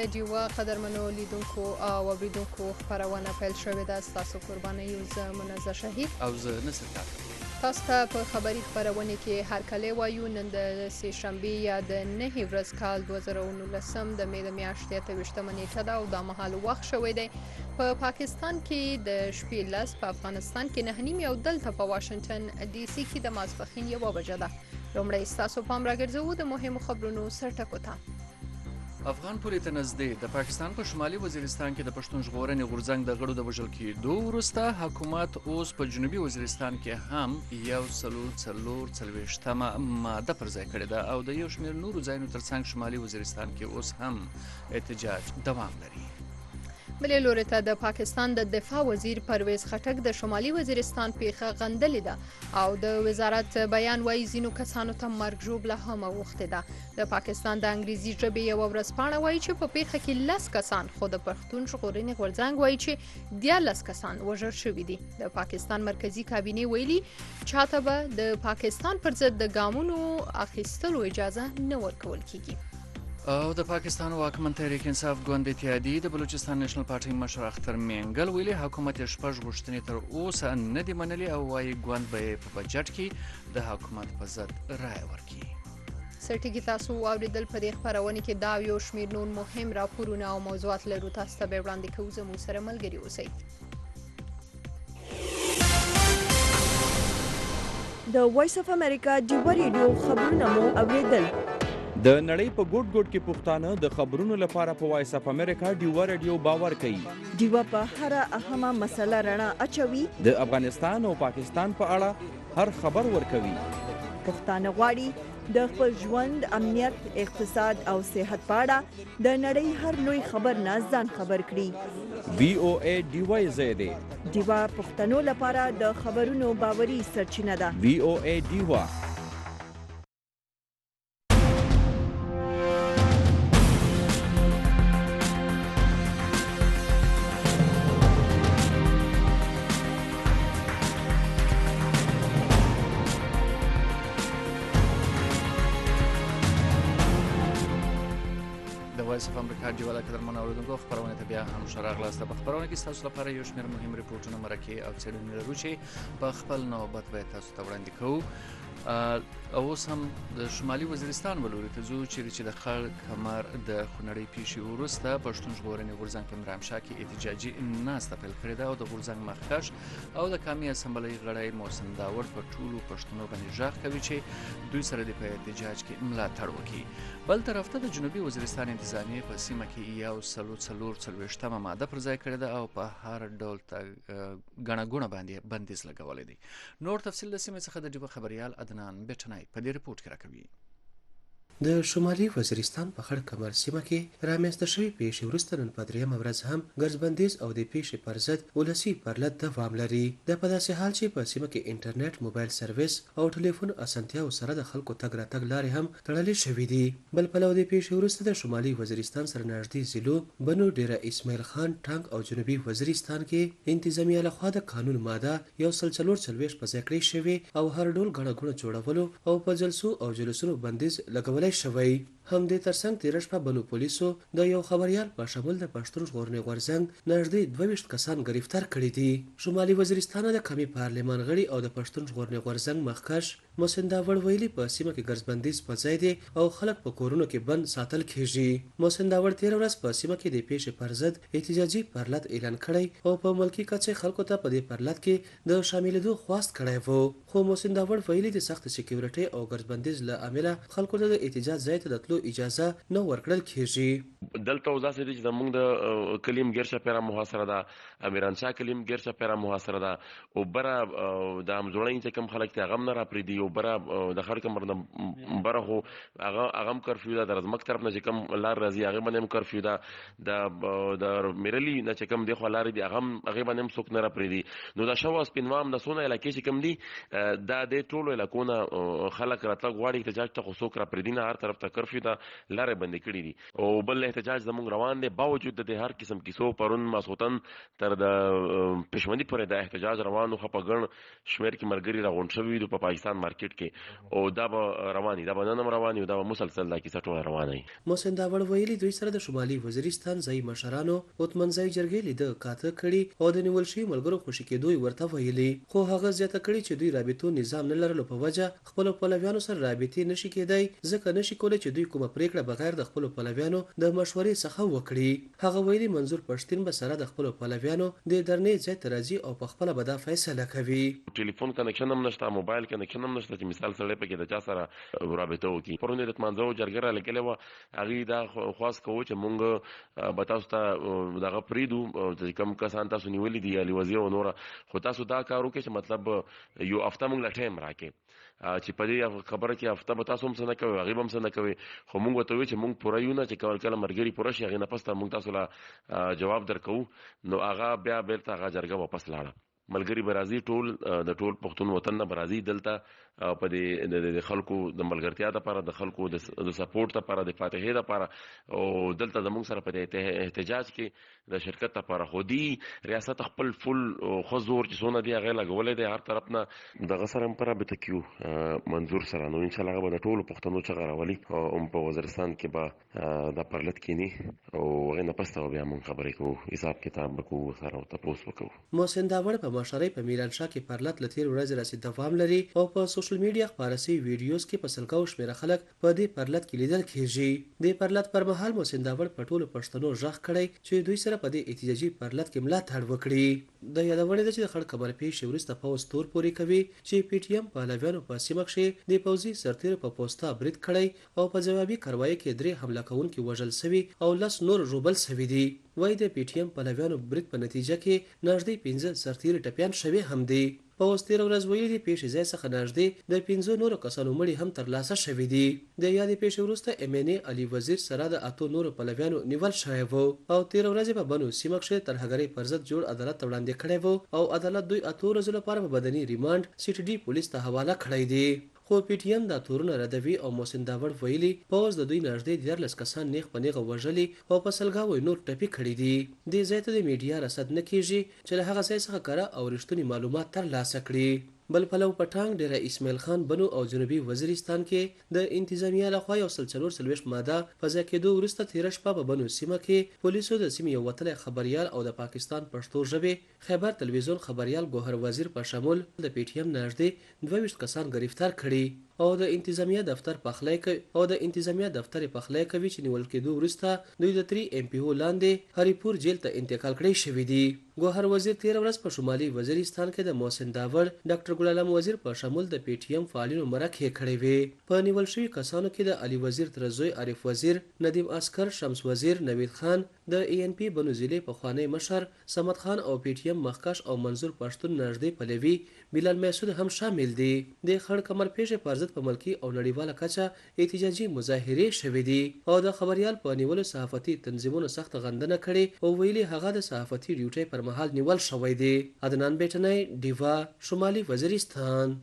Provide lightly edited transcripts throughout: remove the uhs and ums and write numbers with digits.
ډیوا قدرمنو لیدونکو او اوریدونکو خپرونه پیل شوې ده. ستاسو قرباني یو زه منزه شهید او زه نصر کاکړ. تاسو ته په خبري خپرونه کې هرکلی وایو. نن د سې شنبې یا د 9 ورځ کال 2019 د مې د میاشتې 28 نیټه ده او دا مهال وخت شوی دی په پاکستان کې د شپې 10، په افغانستان کې 9:30 او دلته په واشنگټن ډي سي کې د ماسپښین 1 بجه ده. لومړی ستاسو پام راګرځوو د مهمو خبرونو سرټکو ته. افغان پورې ته نږدې د پاکستان په شمالي وزیرستان کې د پښتون ژغورنې غورځنګ د غړو د وژل کېدو وروسته حکومت اوس په جنوبي وزیرستان کې هم 144 ماده پر ځای کړې ده او د یو شمېر نورو ځایونو ترڅنګ شمالي وزیرستان کې اوس هم احتجاج دوام لري. بلې لوري ته د پاکستان د دفاع وزیر پرویز خټک د شمالي وزیرستان پیښه غندلې ده او د وزارت بیان وايي ځینو کسانو ته مرګ ژوبله هم اوښتې ده. د پاکستان د انګریزي ژبې یوه ورځپاڼه وايي چې په پیښه کې 10 کسان، خو د پښتون ژغورنې غورځنګ وايي چې 14 کسان وژل شوي دي. د پاکستان مرکزی کابینې ویلي چاته به د پاکستان پر ضد د ګامونو اخیستلو اجازه نه ورکول کیږي. او د پاکستان واکمن تحریک انصاف ګوند اتحادیې د بلوچستان نېشنل پارټۍ مشر اختر مینګل ویلي حکومت یې 6 غوښتنې تر اوسه نه دي منلي او وايي ګوند به یې په بجټ کې د حکومت په ضد رایه ورکړي. سرټیږي تاسو واوریدل په دې خپرونه کې دا یو شمېر نور مهم راپورونه او موضوعات لرو. تاسو ته به وړاندې کوو. زموږ سره ملګري اوسئ. د وایس اف امریکا ډیوا ریډیو خبرونه مو اوریدل. د نړۍ په ګوټ ګوټ کې پښتانه د خبرونو لپاره په وایس اف امریکا ډیوا ریډیو باور کوي. ډیوا په هر اهمه مسله رڼا اچوي. د افغانستان او پاکستان په اړه هر خبر ورکوي. پښتانه غواړي د خپل ژوند، امنیت، اقتصاد او صحت په اړه د نړۍ هر لوی خبر نه ځان خبر کړي. VOA ډیوا زیاده ډیوا پښتنو لپاره د خبرونو باوري سرچینه ده. VOA ډیوا. وایس اف امریکا ډیوا د قدرمنو اوریدونکو خپرونه ته بیا هم ښه راغلاست. په خپرونه کې ستاسو لپاره یو شمېر مهم ریپورټونه، مرکې او څېړنې لرو چې په خپل نوبت به تاسو ته وړاندې کوو. اوس هم د شمالي وزیرستان ولوري ته ځو چیرې چې د خړ کمر د خونړۍ پیښې وروسته پښتون ژغورنې غورځنګ په ميرانشاه کې احتجاجي ناسته پیل کړې ده او د غورځنګ مخکښ او د قامي اسمبلۍ غړی محسن داور په ټولو پښتنو باندې غږ کوي چې دوی سره د په احتجاج کې ملاتړ وکړي. بل طرف ته د جنوبي وزیرستان انتظامیه په سیمه کې 144 ماده پر ځای کړې ده او په هر ډول ګڼه ګوڼه باندې بندیز لګولی دی. نور تفصیل د سیمې څخه د ډیوا خبریال عدنان بیټنای په دې رپورټ کې راکوي. د شمالي وزیرستان په خړ کمر سیمه کې رامنځته شوې پیښې وروسته نن په 3 ورځ هم ګرځبندیز او د پیښې پر ضد ولسي پرلط دوام لري. د په داسې حال چې په سیمه کې انټرنیټ، موبایل سرویس او ټلیفون اسانتیاو سره د خلکو تګ راتګ لارې هم تړلې شوې دي. بل پلو د پیښې وروسته د شمالي وزیرستان سره نږدې ضلعو بنو ډیره اسماعیل خان ټانک او جنوبي وزیرستان کې انتظامیه لخوا د قانون ماده 144 په ځای کړې شوې او هر ډول ګڼه ګوڼه جوړولو او په جلسو او جلوسونو بندیز لګول شوی. هم د ترڅنګ تیر شپه بنو پولیسو د یو خبريال په شمول د پښتون ژغورنې غورځنګ نږدې 22 کسان گرفتار کړي دي. شمالي وزیرستان د قومي پارلمان غړي او د پښتون ژغورنې غورځنګ مخکښ محسن داور ویلي په سیمه کې ګرځبندیز په ځای دی او خلک په کورونو کې بند ساتل کیږي. محسن داور تیر ورځ په سیمه کې د پیښې پر ضد احتجاجي پرلط اعلان کړی او په ملکی کچه خلکو ته په دې پرلط کې د شاملېدو خواست کړی وو. خو محسن داور ویلي د سخت سکیورټي او ګرځبندیز له امله خلکو ته د احتجاج ځای ته د اجازه نه ورکړل کیږي. دلته وځي چې زموږ د کلیم ګرشه پیرا محاصره ده، امیرانشاه کلیم ګرشه پیرا محاصره ده او بره د امزوړین چې کوم خلک ته غم نه را پریدي او بره د خړ کمر نه بره هو هغه کرفیو ده، د رزمک طرف نه چې کوم لار راځي هغه باندې کرفیو ده، د میرلی نه چې کوم دی خو لار دی هغه باندې څوک نه را پریدي. نو دا شو سپینوام د سونه علاقې چې کوم دی دا د ټولو علاقونو خلک راتګ غواړي احتجاج ته خو څوک را پریدي نه، هر طرف ته کرفیو ده، لارې بندې کړې دي او بل احتجاج زموږ روان دی. باوجود د هر قسم کیسو پرون ماسوتن تر د پښمنۍ پورې د احتجاج روانو خو په ګڼ شمېر کې ملګري راغونډ شوي دي په پاکستان مارکیټ مارکیټ کې او دا به رواني دا به نن رواني او دا به مسلسل دا کیسه ټول روانه وي. محسن داوړ ویلي دوی سره د شمالي وزیرستان ځای مشرانو اوتمنځای جرګې لیده کاته کړي او د نیول شوي ملګرو خوشي کېدو ورته ویلي خو هغه زیاته کړي چې دوی رابطو نظام نه لرلو په وجه خپل پلویانو سره رابطې نشي کېدای ځکه نشي کولای چې دوی کومه پریکړه بغیر د خپل پلویانو د مشورې څخه وکړي. هغه ویلي منظور پښتين به سره د خپل پلویانو د درنې ځای ته راځي او په خپل به دا فیصله کوي. ټلیفون کنیکشن هم نشته، موبایل کنیکشن هم نشته چې مثال سره پکې د چا سره رابطه وکړي. پرونه د منځو جرګه را لګلې و هغه دا خاص کوو چې مونږ به تاسو ته دغه پریدو چې کوم کسان تاسو نیولې دي علي وزیر او نور خو تاسو دا کار وکړئ چې مطلب یو هفته مونږ لا ټایم راکې چې په دې خبره کې هفته به تاسو هم څه نه کوئ هغې به هم څه نه کوئ خو مونږ ورته وایو چې مونږ پوره یو نه چې کله ملګري پوره شي هغې نه پس ته مونږ تاسو له جواب درکوو. نو هغه بیا بیرته هغه جرګه واپس لاړه. ملګری برازي ټول د ټول پښتون وطن نه برازي دلته په دې د خلکو د ملګرتیا لپاره د خلکو د سپورټ لپاره د فاتحې لپاره او دلته زموږ سره په احتجاج کې د شرکت لپاره خودي ریاست خپل فل خو زور چې سونه دی هغه لګولې دی هر طرف نه دغه سره هم پر به تکیو منظور سره نو ان شاء الله به د ټول پښتنو چغه راولي او په وزیرستان کې به د پرلط کینی او غنه پسته بیا مون خبرې کوو حساب کتاب وکړو سره او تاسو وکړو. محسن داوړ په مشرۍ په میرانشاه کې پرلط لتیر ورځ رسید دوام لري او په سوشل میډیا خبرسي ویډیوز کې په سلګاو شمیره خلک په دې پرلط کې لیدل کېږي. د پرلط پر مهال محسن داوړ په ټولو پښتنو ژغ کړی چې دوی سره په دې احتجاجي پرلط کې ملاتړ وکړي. د یادونه ده چې د خړ کمر پیښ وروسته پوز تور پوري کوي چې پی ټی ایم پهلویانو په سیمه کې د پوزي سرتیر په پوسټا برید کړی او په جوابي کاروایی کې درې حمله کوونکي وژل شوي او لس نور ژوبل شوي دي. وای د پی ټی ایم پهلویانو برید په نتیجه کې نږدې 15 سرتیر ټپیان شوي هم دي. په اوستیر ورځ ویلي پیښې ځای څخه نږدې د 15 نورو کسانو مړي هم ترلاسه شوي دي. د یادې پیښې وروسته ام ان ای علي وزیر سره د 8 نورو پهلویانو نیول شوی و او 13 ورځې په بنو سیمه کې ترهګرۍ پر ضد جوړ عدالت وړاندې کړی و او عدالت دوی 8 ورځې لپاره په بدني ریماند سی ټي ډي پولیس ته حواله کړی دی. خو پی ټی ایم دا تورونه ردوي او محسن داوړ ویلي پوز د دوی نږدې 14 کسان نیغ په نیغه وژلي او په سلګاوي نور ټپي کړي دي. د زیات د میډیا رصد نه کیږي چې له هغه ځای څخه کړه او رښتونی معلومات ترلاسه کړي. بل پلو پټانګ ډیره اسماعیل خان بنو او جنوبي وزیرستان کې د انتظامیه لخوا یو سلسلور ماده په ځای کېدو وروسته تیره شپه په بنو سیمه کې پولیسو د سیمې یو وتلی خبریال او د پاکستان پښتو ژبې خیبر تلویزیون خبریال ګوهر وزیر په شمول د پی ټی ایم نږدې 22 کسان گرفتار کړي او د انتظامیه دفتر پخلی کوي چې نیول کېدو وروسته دوی د 3 ام پی او لاندې هریپور جیل ته انتقال کړی شوی دی. ګوهر وزیر 13 ورځ په شمالي وزیرستان کې د محسن داوړ ډاکټر ګل عالم وزیر په شمول د پی ټی ایم فعالینو مرکه کړې وي. په نیول شوي کسانو کې د علي وزیر ترزوی عارف وزیر، ندیم اسکر، شمس وزیر، نوید خان، د ای ان پی بنو ضلع پخوانی مشر صمد خان او پی ټی ایم مخکش او منظور پښتون نږدې پلوي بلال محسود هم شامل دي. د خړ کمر پیښې پر ضد په ملکی او نړیواله کچه احتجاجي مظاهرې شوې دي او د خبريال په نیولو صحافتي تنظیمونو سخت غندنه کړې او ویلي هغه د صحافتي ډیوټي پر مهال نیول شوی دی. عدنان بیٹنای دیوا شمالي وزیرستان.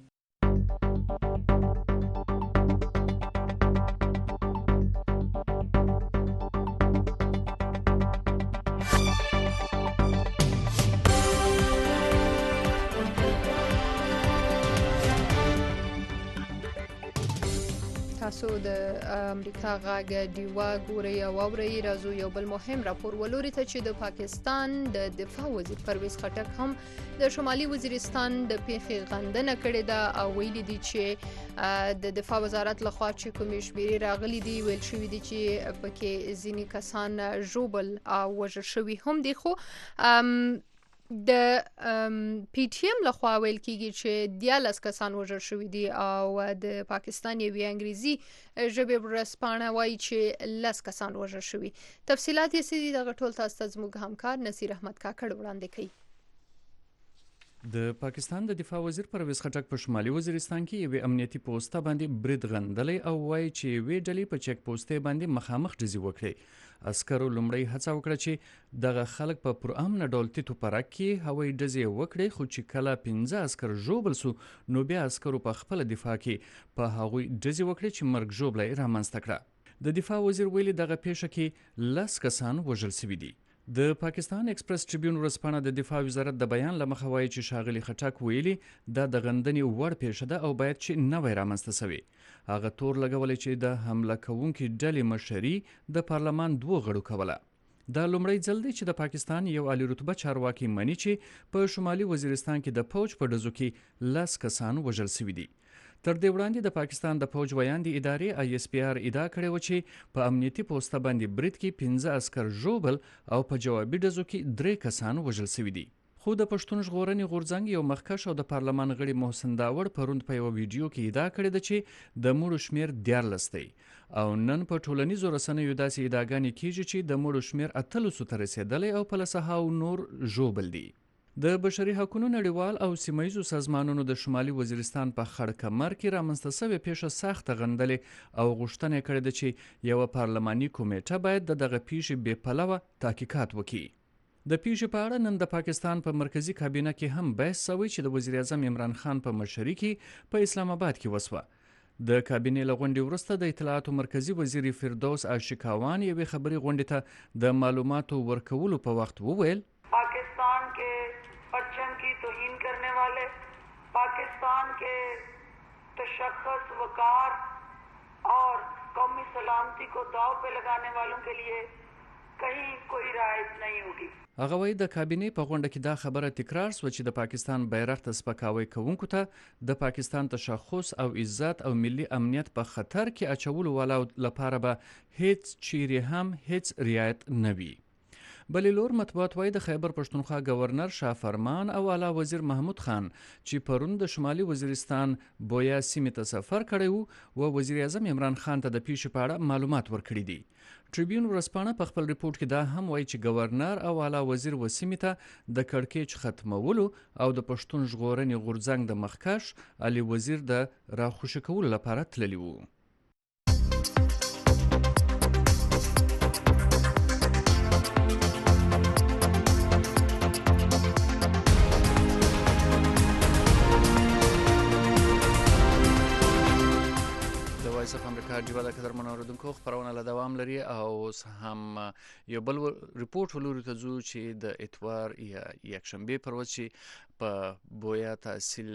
تاسو د امریکا غاګ دیوا ګوري او اوري راځو یو بل مهم راپور ولوري ته چې د پاکستان د دفاع وزیر پرویز خټک هم د شمالي وزیرستان د پیښې غندنه کړې ده او ویلي دي چې د دفاع وزارت لخوا چې کومې شمیرې راغلي دي ویل شوي دي چې پکې ځینې کسان ژوبل او وژل شوي هم دي. خو د پی ټی ایم لخوا ویل کیږي چې 14 کسان وژل شوي دي او د پاکستان یوې انګریزي ژبې ورځپاڼه وایي چې 10 کسان وژل شوي. تفصیلات یې څه دي دغه ټول تاسو ته زموږ همکار نصیر احمد کاکړ وړاندې کوي. د پاکستان د دفاع وزیر پرویز خټک په شمالي وزیرستان کې یوې امنیتي پوسټه باندې برید غندلی او وایي چې یوې ډلې په چک پوسټې باندې مخامخ ډزې وکړې. عسکرو لومړی هڅه وکړه چې دغه خلک په پرامن ډول تیتو پرک کې هوایي ډزې وکړي خو چې کله 15 عسکر ژوبل سو نو بیا عسکرو په خپل دفاع کې په هغوی ډزې وکړي چې مرګ ژوبله یې رامنځته کړه. د دفاع وزیر ویلي دغه پیښه کې 10 کسان وژل شوي دي. د پاکستان ایکسپریس ټریبیون ورځپاڼه د دفاع وزارت د بیان له مخه وایي چې ښاغلي خټک ویلي دا د غندنې وړ پیښه ده او باید چې نوی رامنځته سوی. هغه تور لګولی چې د حمله کوونکي ډلې مشري د پارلمان 2 غړو کوله. دا لومړی ځل دی چې د پاکستان یو عالی رتبه چارواکي مني چې په شمالي وزیرستان کې د فوج په ډزو کې 10 کسان وژل سوي دي. تر دې وړاندې د پاکستان د فوج ویاندې ادارې ISPR ادعا کړې وه چې په امنیتي پوسته باندې برید کې 15 عسکر ژوبل او په جوابي ډزو کې 3 کسان وژل سوي دي. خو د پښتون ژغورنې غورځنګ یو مخکښ او د پارلمان غړي محسن داوړ پروند په یو ویډیو کې ادعا کړې ده چې د مړو شمیر 14 دی او نن په ټولنیزو رسنیو داسې ادعاګانې کیږي چې د مړو شمیر 18 ته رسیدلی او په لسهاو نور ژوبل دي. د بشري حقوقو نړیوال او سیمایزو سازمانونو د شمالي وزیرستان په خړ کمر کې رامنځته سوې پیښه سخته غندلې او غوښتنه کړې ده چې یوه پارلماني کمیټه باید د دغه پیښې بې پلوه تحقیقات وکړي. د پیښې په اړه نن د پاکستان په مرکزی کابینه کې هم بحث شوی چې د وزیر اعظم عمران خان په مشرۍ کې په اسلام آباد کې وسوه. د کابینې له غونډې وروسته د اطلاعاتو مرکزی وزیر فردوس عاشقاوان یوې خبري غونډې ته د معلوماتو ورکولو په وخت وویل पाकिस्तान के परचम की तौहीन करने वाले, पाकिस्तान के तशख्खुस, वकार और कौमी सलामती को दाव पे लगाने वालों के लिए कहीं कोई राहत नहीं होगी. هغه وایي د کابینې په غونډه کې دا خبره تکرار سوه چې د پاکستان بیرغ ته سپکاوی کوونکو ته د پاکستان تشخص او عزت او ملي امنیت په خطر کې اچولو والا لپاره به هیڅ چیرې هم هیڅ رعایت نه وي. بلې لور مطبوعات وایي د خیبر پښتونخوا گورنر شاه فرمان او اعلی وزیر محمود خان چې پرون د شمالي وزیرستان بویا سیمې ته سفر کړی و او وزیر اعظم عمران خان ته د پیښې په اړه معلومات ورکړي دي. ټریبیون ورځپاڼه په خپل ریپورت کې دا هم وایي چې گورنر او اعلی وزیر و سیمې ته د کړکېچ ختمولو او د پښتون ژغورنې غورځنګ د مخکښ علي وزیر د راخوشي کولو لپاره تللي وو. وایس اف امریکا ډیوا د قدر منوردونکو خبرونه له دوام لري او اوس هم یو بل ریپورت ولوري ته ځو چې د اتوار یا یکشنبه پر ورځ چې په بویا تحصیل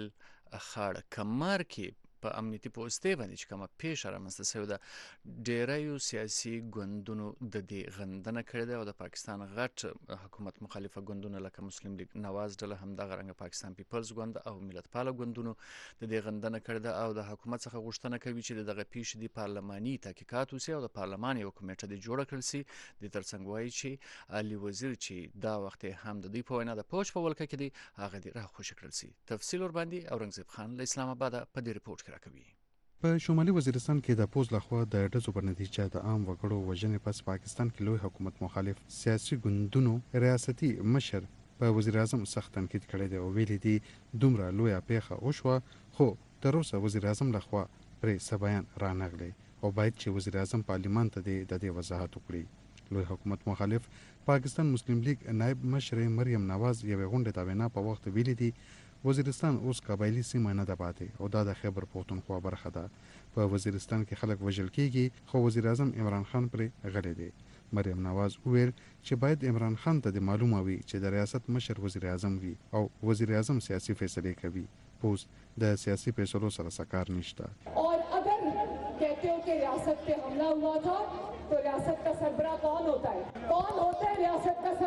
خاړ کمر کې په امنیتي پوسټې باندې چې کومه پیښه رامنځته شوې ده ډیریو سیاسي ګوندونو د دې غندنه کړې ده او د پاکستان غټ حکومت مخالفه ګوندونه لکه مسلم لیگ نواز ډله هم دغه رنګه پاکستان پیپلز ګوند او ملت پاله ګوندونو د دې غندنه کړې ده او د حکومت څخه غوښتنه کوي چې دغه پیښې د پارلماني تحقیقات وشي او د پارلمان یو کمیټه د جوړه کړل شي. د ترڅنګ وایي چې علي وزیر چې دا وخت هم د دوی په وینا د پوج په ولکه کې دی هغه دې راخوشي کړل شي. تفصیل ور باندې اورنګزیب خان له اسلام آباد په دې ریپورت کې راکوي. په شمالي وزیرستان کې د پوز لخوا د ډزو پر نتیجه د عام وګړو وژنې پس پاکستان کې لوی حکومت مخالف سیاسي ګوندونو ریاستي مشر په وزیر اعظم سخت تنقید کړی دی او ویلي دي دومره لویه پیښه وشوه خو تر اوسه وزیر اعظم لخوا پرې څه بیان رانغلی او باید چې وزیر اعظم پارلیمان ته د دې وضاحت وکړي. لوی حکومت مخالف پاکستان مسلم لیگ نائب مشر مریم نواز یوې غونډې ته وینا په وخت ویلي دي وزیرستان اوس قبایلی سیمه نه ده پاتې او دا د خیبر پښتونخوا برخه ده. په وزیرستان کې خلک وژل کیږي خو وزیر اعظم عمران خان پرې غلی دی. مریم نواز وویل چې باید عمران خان ته د معلومه وي چې د ریاست مشر وزیر اعظم وي او وزیر اعظم سیاسي فیصلې کوي. پوز د سیاسي فیصلو سره سکار نشته. اور اگر کہتے ہو کہ ریاست پہ حملہ ہوا تھا تو ریاست کا سربراہ کون ہوتا ہے؟ کون ہوتا ہے ریاست کا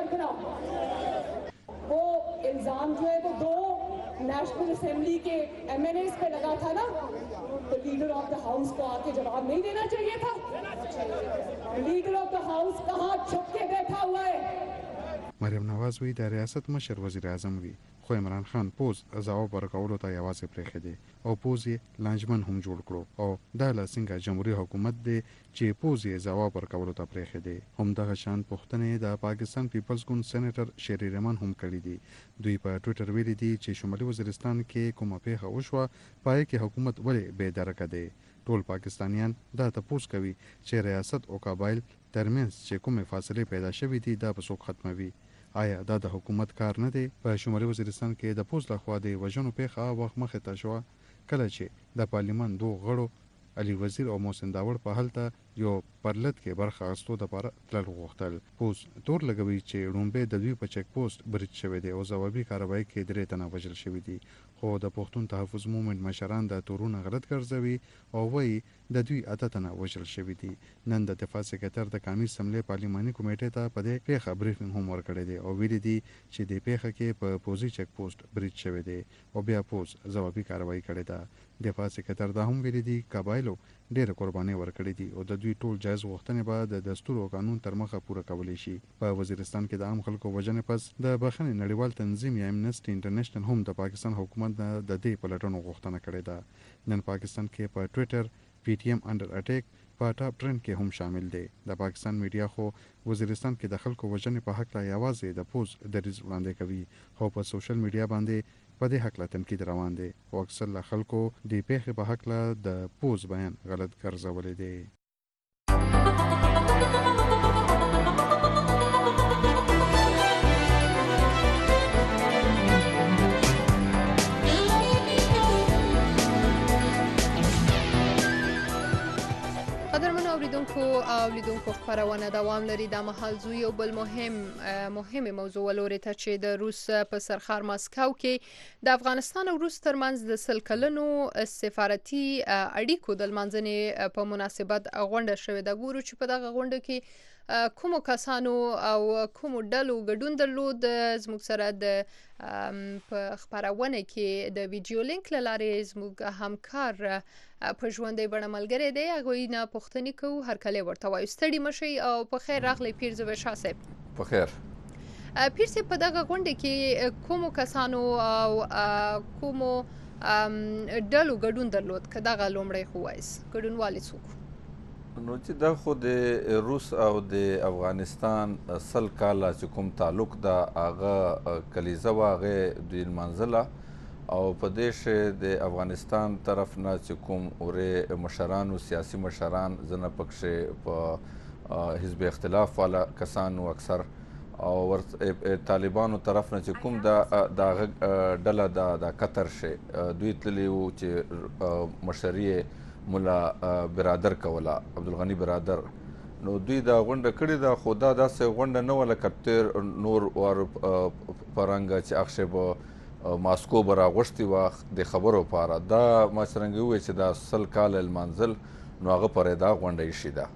سربراہ؟ وہ الزام جو ہے وہ 2 نیشنل اسمبلی کے MNAs پہ لگا تھا نا تو لیڈر آف دا ہاؤس کو آ کے جواب نہیں دینا چاہیے تھا. لیڈر آف دا ہاؤس کہاں چھپ کے بیٹھا ہوا ہے؟ مریم نواز وی د ریاست مشر وزیر اعظم وی خو عمران خان پوز ځواب ورکولو ته یوازې پرېښی او پوز یې لانجمن هم جوړ کړو او دا له څنګه جمهوریت حکومت دی چې پوز یې ځواب ورکولو ته پرېښی هم دغه شان پوښتنې د پاکستان پیپلز ګوند سېنیټر شری رحمان هم کړی دي. دوی په ټوئیټر ویلي دي چې شمالي وزیرستان کې کومه پیښه وشوه پای کې حکومت ولې بې درکه دی. ټول پاکستانیان دا تپوس کوي چې ریاست او قبایل ترمنځ چې کومې فاصلې پیدا شوې دي دا به څوک ختموي. آیا دا د حکومت کار نه دی؟ په شمالي وزیرستان کې د پوز لخوا د وژنو پیښه وخت مخې ته شوه کله چې د پارلیمان 2 غړو علي وزیر او محسن داوړ په هلته یو پرلط کې برخه اخیستو لپاره تلل غوښتل. پوز تور لګوي چې رومبه د دوی په چک پوسټ برید شوی دی او ځوابي کاروایی کې 3 تنه وژل شوي دي. خو د پښتون تحفظ مومنت مشران د تورونه غلط ګرځوي او وایي د دوی 8 تنه وژل شوي دي. نن د دفاع سکرټر د قومي اسمبلی پارلماني کمیټې ته په دې پیښه بریفینګ هم ورکړی دی او ویلي دي چې د پیښه کې په پوزي چک پوسټ برید شوی دی او بیا پوز ځوابي کاروایی کړې ده. دفاع سکرټر دا هم ویلي دي قبایلو ډېر قرباني ورکړي دي او د دوی ټول جایز غوښتنې به د دستور او قانون تر مخه پوره کولی شي. په وزیرستان کې د عام خلکو وژنې پس د بخښنې نړیوال تنظیم یا امنسټي انټرنیشنل هم د پاکستان حکومت نه د دې پلټنو غوښتنه کړې ده. نن پاکستان کې په ټویټر PTM انډر اټیک په ټاپ ټرند کې هم شامل دی. د پاکستان میډیا خو وزیرستان کې د خلکو وژنې په حق لا یوازې د پوز دریځ وړاندې کوي خو په سوشل میډیا باندې په دې حق لا تنقید روان دی او اکثر لا خلکو د پیښې په حق لا د پوز بیان غلط ګرځولې دی. قدرمنو اوریدونکو او لیدونکو خبرونه دوام لري. د مهال زو یو بل مهم موضوع ولوري ته چې د روس په سرخار ماسکو کې د افغانستان او روس ترمنځ د 100 کلنو سفارتي اړیکو د لمانځنې په مناسبت غونډه شوې ده. ګورو چې په دغه غونډه کې کومو کسانو او کومو ډلو ګډون درلود. زموږ سره د په خبرونه کې د ویډیو لینک لاره زموږ همکار په ژوندۍ بڼه ملګری دی. هغه نه پوښتنه کوو هر کله ورته وایو ستړي مشي او په خیر راغلی پیرزو شاسب. په خیر پیرسه په دغه غونډه کې کومو کسانو او کومو ډلو ګډون درلود که دغه لومړی خو وایس ګډونوالي څوک؟ نو چې دا خو د روس او د افغانستان 100 کاله چې کوم تعلق دا هغه کلیزه وه هغې دوی لمانځله او په دې شی د افغانستان طرف نه چې کوم اورې مشرانو سیاسي مشران زنه پکښې په حزب اختلاف والا کسانو اکثر او طالبانو طرف نه چې کوم دا ډله دا قطر شي دوی تللي وو چې مشري مولا برادر کوله عبدالغني برادر. نو دوی دا غونډه کړې ده خو دا داسې غونډه نه وه لکه تیر نور وار په رنګه چې هغشی به ماسکو به راغوښتي وه د خبرو لپاره. دا ما څرنګه ووایي چې دا 100 کاله لمانځل نو هغه پرې دا غونډه ایښې ده.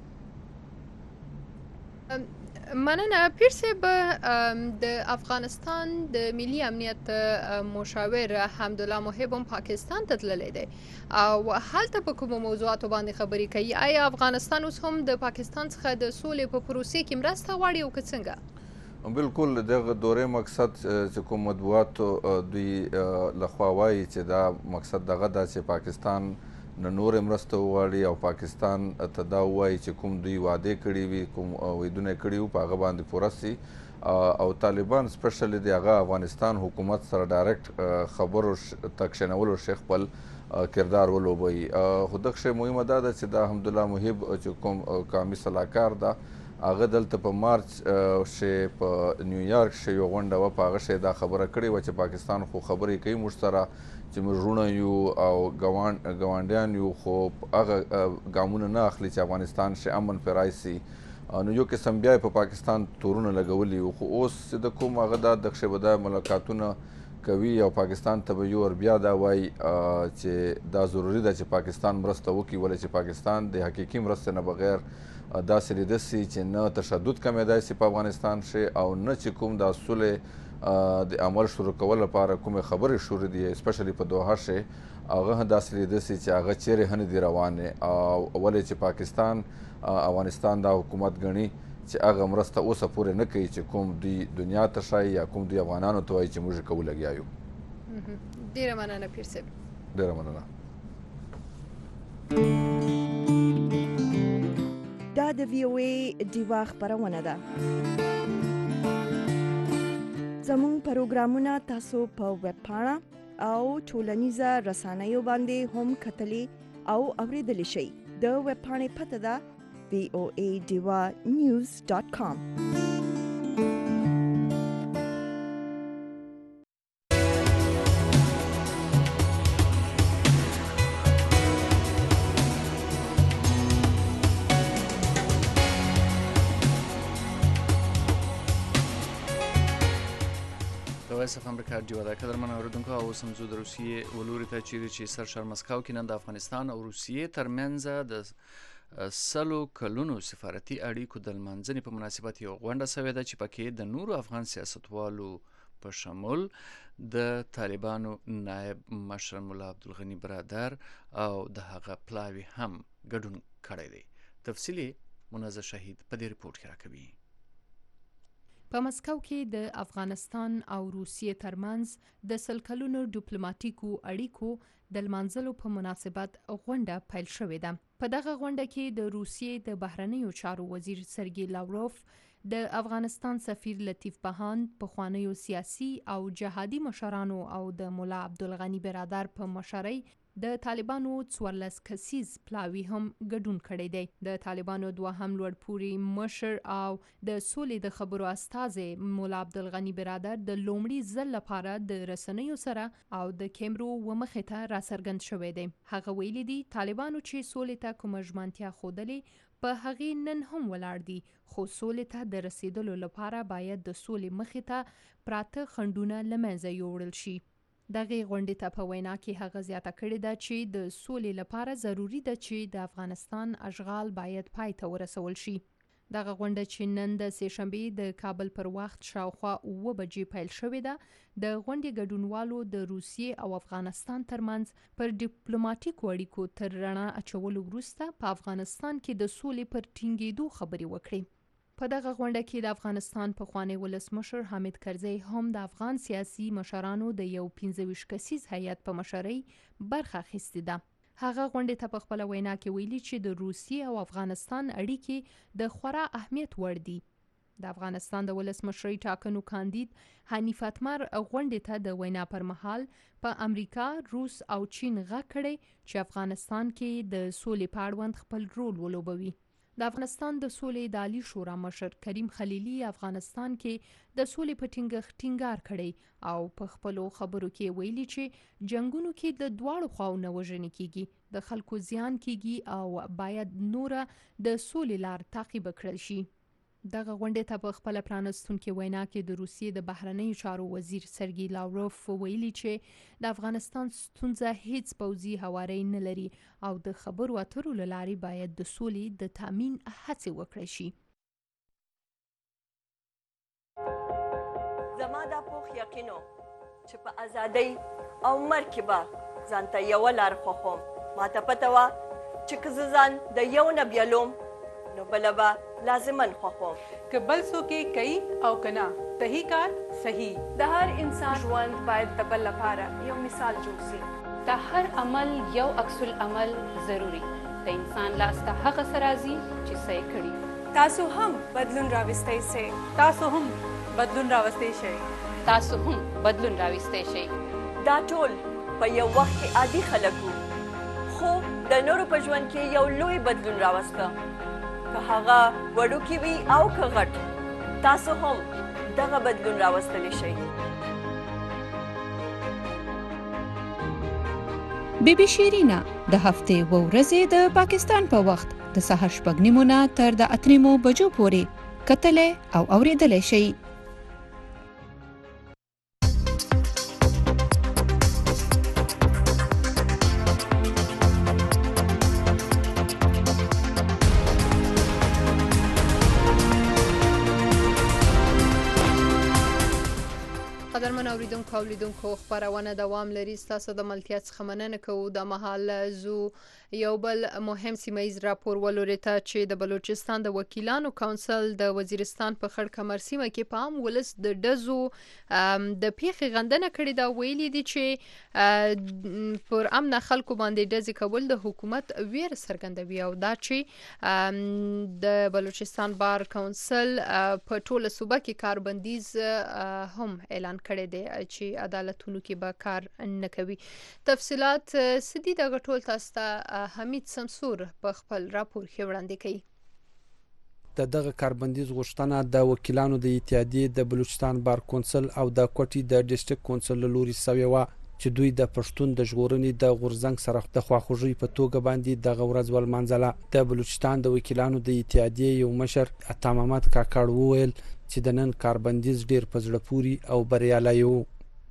مننه. پیرصاحب د افغانستان د ملي امنیت مشاور حمدالله محب هم پاکستان ته تللی دی او هلته په کومو موضوعاتو باندې خبرې کوي. آیا افغانستان اوس هم د پاکستان څخه د سولې په پروسې کې مرسته غواړي او که څنګه؟ بالکل دغه دورې مقصد چې کوم مطبوعاتو دوی لخوا وایي چې دا مقصد دغه ده چې پاکستان نه نور مرسته وغواړي او پاکستان ته دا ووایي چې کوم دوی وعدې کړي وي کوم وعدونه کړي وو په هغه باندې پوره سي او طالبان سپیشلی د هغه افغانستان حکومت سره ډایرکټ خبرو ته کښېنولو شي خپل کردار ولوبوي. خو دغه شی مهمه دا ده چې دا حمدالله محب چې کوم قومي سلاکار ده هغه دلته په مارچ شی په نیویارک شی یو غونډه وه په هغه شی دا خبره کړې وه چې پاکستان خو خبرې کوي موږ سره چې موږ وروڼه یو او ګاونډیان یو خو هغه ګامونه نه اخلي چې افغانستان شي امن پرې راشي. نو یو قسم بیا په پاکستان تورونه لګولي وو خو اوس چې د کوم هغه دا دغه شی به دا ملاقاتونه کوي او پاکستان ته به یو ور بیا دا وایي چې دا ضروري ده چې پاکستان مرسته وکړي ولې چې پاکستان د حقیقي مرستې نه بغیر داسې لیده سي چې نه تشدد کمیدای سي په افغانستان شي او نه چې کوم دا سولې د عمل شروع کول لپاره کومې خبرې شروع دي اسپیشلی په دوحه شي هغه هم داسې لیده سي چې هغه چیرې هم نه دي روانې او ولې چې پاکستان افغانستان دا حکومت ګڼي چې هغه مرسته اوسه پورې نه کوي چې کوم دوی دنیا ته ښایي یا کوم دوی افغانانو ته وایي چې موږ یې کوو لګیا یو. ډېره مننه پیر صاحب. ډېره مننه. دا د VOA ډیوا خبرونه ده. زموږ پروګرامونه تاسو په ویب پاڼه او ټولنیزه رسنیو باندې هم کتلی او اوریدلی شئ. د ویب پاڼې پته ده voadivanews.com. وایس اف امریکا رادیو ده قدرمن اوریدونکو او سمزو د روسیې ولوري ته چې سرشار مسکو کې نن د افغانستان او روسیې ترمنځ د سلو کلونو سفارتي اړیکو د لمانځنې په مناسبت یو غونډه شوې ده چې پکې د نورو افغان سیاستوالو په شمول د طالبانو نائب مشر مولا عبدالغني برادر او د هغه پلاوی هم ګډون کړی دی. تفصیلی منازع شهید په دې ریپورت کې راکوي. په مسکو کې د افغانستان او روسیې ترمنځ د سل کلونو ډیپلوماټیکو اړیکو د لمانځلو په مناسبت غونډه پیل شوې ده. په دغه غونډه کې د روسیې د بهرنیو چارو وزیر سرګی لاوروف، د افغانستان سفیر لطیف بهان، پخوانیو سیاسي او جهادي مشرانو او د مولا عبدالغني برادر په مشرۍ د طالبانو 14 کسیز پلاوی هم ګډون کړی دی. د طالبانو دوهم لوړپوړي مشر او د سولې د خبرو استازی مولا عبدالغني برادر د لومړي ځل لپاره د رسنیو سره او د کیمرو ومخې ته راڅرګند شوی دی. هغه ویلي دي طالبانو چې سولې ته کومه ژمنتیا ښودلې په هغې نن هم ولاړ دي، خو سولې ته د رسیدلو لپاره باید د سولې مخې ته پراته خنډونه له منځه یوړل شي. دغه غونډې ته په وینا کې هغه زیاته کړې ده چې د سولې لپاره ضروری ده چې د افغانستان اشغال باید پای ته ورسول شي. دغه غونډه چې نن د سه شنبې د کابل پر وخت شاوخوا 9 بجې پیل شوې ده، د غونډې ګډونوالو د روسیې او افغانستان ترمنځ پر ډیپلوماټیکو اړیکو تر رڼا اچولو وروسته په افغانستان کې د سولې پر ټینګېدو خبرې وکړې. په دغه غونډه کې د افغانستان پخوانی ولسمشر حامد کرزي هم د افغان سیاسي مشرانو د یو 15 کسیز هیئت په مشرۍ برخه اخیستې ده. هغه غونډې ته په خپله وینا کې ویلي چې د روسیې او افغانستان اړیکې د خورا اهمیت وړ دي. د افغانستان د ولسمشرۍ ټاکنو کاندید حنیف اتمر غونډې ته د وینا پر مهال په امریکا، روس او چین غږ کړی چې افغانستان کې د سولې په اړوند خپل رول ولوبوي. د افغانستان د سولې د عالی شورا مشر کریم خلیلي افغانستان کې د سولې په ټینګښت ټینګار کړی او په خپلو خبرو کې ویلي چې جنگونو کې د دواړو خواو نه وژنې کیږي، د خلکو زیان کیږي او باید نوره د سولې لار تعقیب کړل شي. دغه غونډې ته په خپل پرانستونکو وینا کې د روسیې د بهرنیو چارو وزیر سرګی لاوروف ویلي چې د افغانستان ستونزه هیڅ پوځي هواری نه لري او د خبرو اترو له لارې باید د سولې د تامین هڅې وکړای شي. زما دا پوخ یقینو چې په ازادۍ او مرګ کې به ځانته یوه لار خوښوم. ماته پته وه چې که زه ځان د یو نه بیلوم نو بله به لازمن خوښوم. که بل څوک یې کوي او که نه صحیح کار صحیح. د هر انسان ژوند باید د بل لپاره یو مثال جوړ شي. د هر عمل یو عکس العمل ضروري. د انسان لاس ته هغه څه راځي چې څه یې کړي. تاسو هم بدلون راوستی شئ. تاسو هم بدلون راوستی شئ. تاسو هم بدلون راوستی شئ. دا ټول په یو وخت کې عادي خلک وو، خو د نورو په ژوند کې یو لوی بدلون راوسته. که هغه وړوکی وي او که غټ، تاسو هم دغه بدلون راوستلی شئ. بی بی شیرینا د هفتې و ورځې د پاکستان په وخت د سهار 6:30 نه تر د 8 بجو پورې کتلې او اوریدلې شئ. قدرمن اوریدونکو او لیدونکو، خبرونه دوام لري. ستاسو د ملکیت څخه مننه کوو. د مهال زو یو بل مهم سیمایي راپور ولوري ته چې د بلوچستان د وکیلانو کونسل د وزیرستان په خړ کمر سیمه کې په عام ولس د ډزو د پیښې غندنه کړې ده. ویلي دي چې پر امن خلکو باندې ډزې کول د حکومت ویر څرګندوي او دا چې د بلوچستان بار کونسل په ټوله صوبه کې کاربندیز هم اعلان کړی دی چې عدالتونو کې به کار نه کوي. تفصيلات سدي دغه ټول تاسو ته حمید سمسور په خپل راپور کې وړاندې کوي. دغه کاربندیز غوښتنه د وکیلانو د اتحادیې د بلوچستان بار کونسل او د کوټي د ډیسټریکټ کونسل لوري سوي و چې دوی د پښتون د ژغورنې د غورزنګ سره د خواخوږي په توګه باندې د غورز ول منځله. د بلوچستان د وکیلانو د اتحادیې یو مشر عطا محمد کاکړ وویل چې د نن کاربندیز ډیر پزړه پوری او بریالي وو.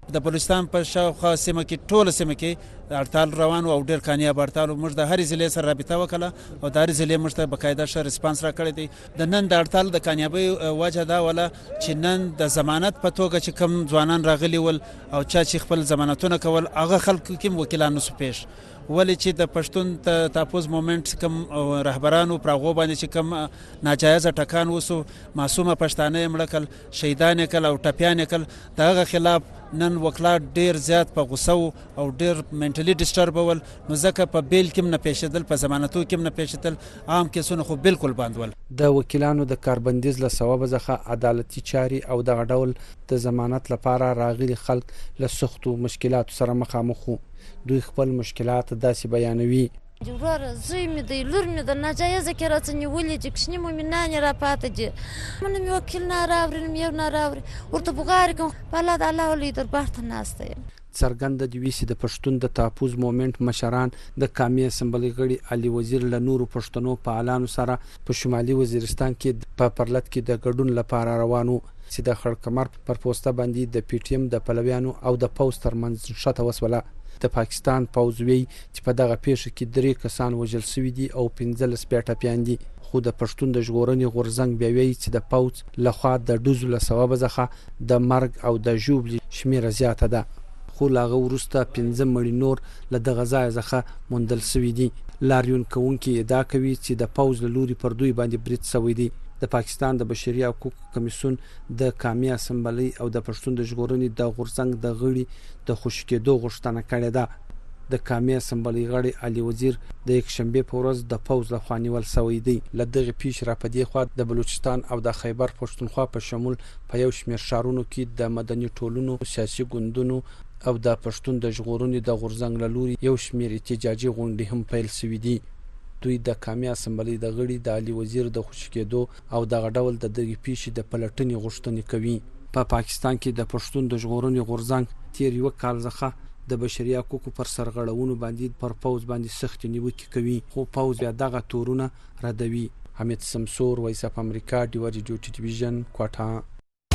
د بلوچستان په شاوخوا سیمه کې ټوله سیمه کې هړتال روان او ډېر کامیاب هړتال موږ د هرې ضلع سره رابطه وکړه او د هرې ضلع موږ ته باقاعده ښه ریسپانس راکړی دی. د نن د هړتال د کامیابۍ وجه دا وله چې نن د ضمانت په توګه چې کوم ځوانان راغلي ول او چا چې خپل ضمانتونه کول هغه خلکو کې وکیلان نسو پیش ولې چې د پښتون تاپوز مومنټ کوم رهبرانو پر هغو باندې چې کوم ناجایزه ټکان وسو معصومه پښتانه یې مړه کړل شهیدان یې کړل او ټپیان یې کړل د هغه خلاف نن وکلا ډیر زیات په غوسه او ډیر منټلی ډیسټرب ول نو ځکه په بیل کې نه پیښېدل په ضمانتو کې نه پیښېدل عام کیسونه خو بالکل بند ول. د وکیلانو د کاربندیز له سبب څخه عدالتي چاري او دغه ډول د ضمانت لپاره راغلي خلک له سختو مشکلاتو سره مخامخ وو. دوی خپل مشکلات داسې بیانوي. جوړه زوی مې دی لور مې د ناجایزه کې راڅنې ولې چې کښنی مو مې نانې را پاتې دي من مې وکیل نه راوړي مې یو نه راوړي ورته بغارې کوم په الله د الله ولې دربار ته ناسته یم. څرګنده دي وي چې د پښتون د تاپوز مومنټ مشران د قومي اسمبلۍ غړي علي وزیر له نورو پښتنو فعالانو سره په شمالي وزیرستان کې په پرلط کې د ګډون لپاره روانو چې د خړ کمر پر پوسټه باندې د پی ټی ایم د پلویانو او د پوز ترمنځ شته وسوله. د پاکستان پوز وی چې په دغه پیښه کې 3 کسان وژل شوي دي او 15 بیا ټپیان دي خو د پښتون د ژغورنې غورځنګ بیا وی چې د پوز لخوا د ډوزو له سبب څخه د مرګ او د ژوبلې شمیره زیاته ده خو لاغه ورسته 15 مړي نور له دغه ځای څخه موندل شوي دي. لاریون کوونکي ادعا کوي چې د پوز له لوري پر دوی باندې برید شوی دی. د پاکستان د بشري حقوقو کمیسیون د قومي اسمبلۍ او د پښتون د ژغورنې د غورځنګ د غړي د خوشي کېدو غوښتنه کړې ده. د قومي اسمبلۍ غړي علي وزیر د یکشنبه په ورځ د پوز لخوا نیول شوی دی. له دغه پیښ را پدې خوا د بلوچستان او د خیبر پښتونخوا په شمول په یو شمېر ښارونو کې د مدني ټولنو سیاسي ګوندونو او د پښتون د ژغورنې د غورځنګ له لوري یو شمېر احتجاجي غونډې هم پیل شوي دي. دوی د قومي اسمبلۍ د غړي د علي وزیر د خوشي کېدو او دغه ډول د دغې پیښې د پلټنې غوښتنې کوي. په پاکستان کې د پښتون د ژغورنې غورځنګ تیر یو کال څخه د بشري حقوقو پر سرغړونو باندې پر پوز باندې سخت نیوکې کوي خو پوز بیا دغه تورونه ردوي. حمید سمسور، وایس اف امریکا، ډیوا ریډیو ټلویزیون، کوټه.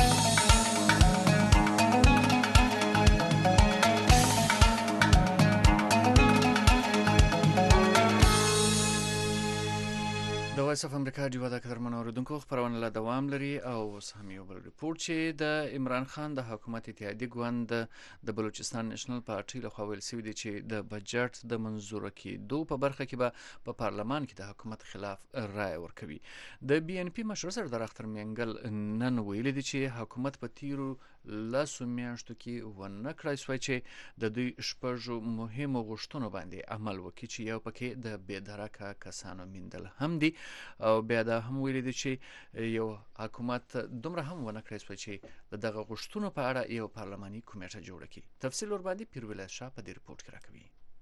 وایس اف امریکا ډیوا د قدرمن اوریدونکو خبرونه لا دوام لري او اوس هم یو بل ریپورت چې د عمران خان د حکومت اتحادیه ګوند د بلوچستان نېشنل پارټي لخوا ویل شوي دي چې د بجټ د منظوره کېدو په برخه کې به په پارلمان کې د حکومت خلاف رائے ورکوي. د بي ان پی مشر سردار اختر منګل نن ویلي دي چې حکومت په تیرو 10 میاشتو کې ونه کړای شوی چې د دوی شپږو مهمو غوښتنو باندې عمل وکړي چې یو پکې د بېدرکه کسانو میندل هم دي او بیا دا هم ویلي دي چې یو حکومت دومره هم ونه کړی شوی چې دغه غوښتنو په اړه یو پارلماني کمیټه جوړه کړي. تفصیل ورباندې پیرولای شاه په دې ریپورت کې راکوي.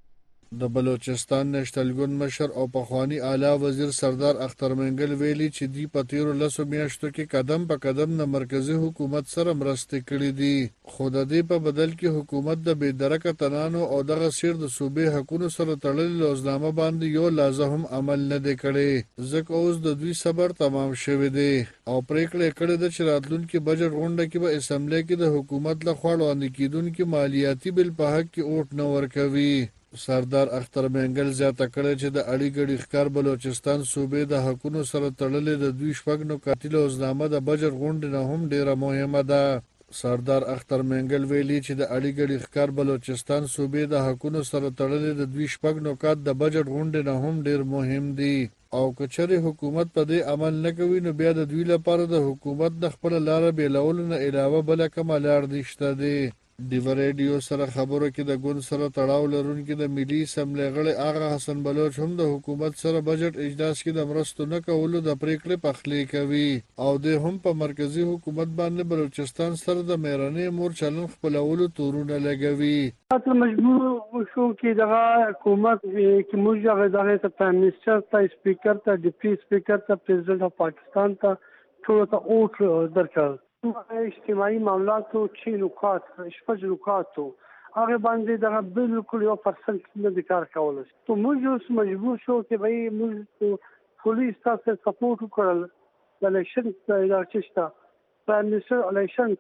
د بلوچستان نېشنل ګوند مشر او پخوانی اعلی وزیر سردار اختر منګل ویلي چې دی په تیرو 10 میاشتو کې قدم په قدم د مرکزی حکومت سره مرستې کړې دي خو د دې په بدل کې حکومت د بېدرکه تنانو او دغه سیر د صوبې حقونو سره تړلې لوزنامه باندې یو لازم هم عمل نه دی کړی ځکه اوس د دوی صبر تمام شوی دی او پریکړه کړې ده چې راتلونکي بجټ غونډه کې به اسمبلی کې د حکومت لخوا وړاندې کېدونکي مالیاتي بل په حق کې اوټ نه ورکوي. سردار اختر منګل زیاته کړې چې د اړیګړي ښکار بلوچستان صوبې د حقونو سره تړلې د دوی شپږ نکاتي لوزنامه د بجټ غونډې نه هم ډیره مهمه ده. سردار اختر منګل ویلي چې د اړیګړي ښکار بلوچستان صوبې د حقونو سره تړلې د دوی شپږ نکات د بجټ غونډې نه هم ډیر مهم دي او کچره حکومت په دې عمل نه کوي نو بیا د دوی لپاره د حکومت د خپل لار بیلولو نه علاوه بل کومه لار نشته دی. ډیوا ریډیو سره خبرو کې د ګوند سره تړاو لرونکي د ملي اسمبلی غړي آغا حسن بلوچ هم د حکومت سره بجټ اجلاس کې د مرستو نه کولو د پریکړې پخلی کوي او د هم په مرکزی حکومت باندې بلوچستان سره د میرانې مور چلن خپلولو تورونه لګوي. اصل مجبور شو کې دغه حکومت کې موږ دغه ته پرایم منسٹر ته سپیکر ته ډیپټي سپیکر ته پریزیدنت اف پاکستان ته ټول ته اوټ درکړ. اجتماعي معاملاتو چې نکات شپږ نکاتو هغه باندې دغه بالکل 1% نه د کار کولای ته موږ اوس مجبور شو چې به موږ پولیس تاسو سپورټ وکړل د الیکشن د چشتا پرایم منسټر الیکشن ته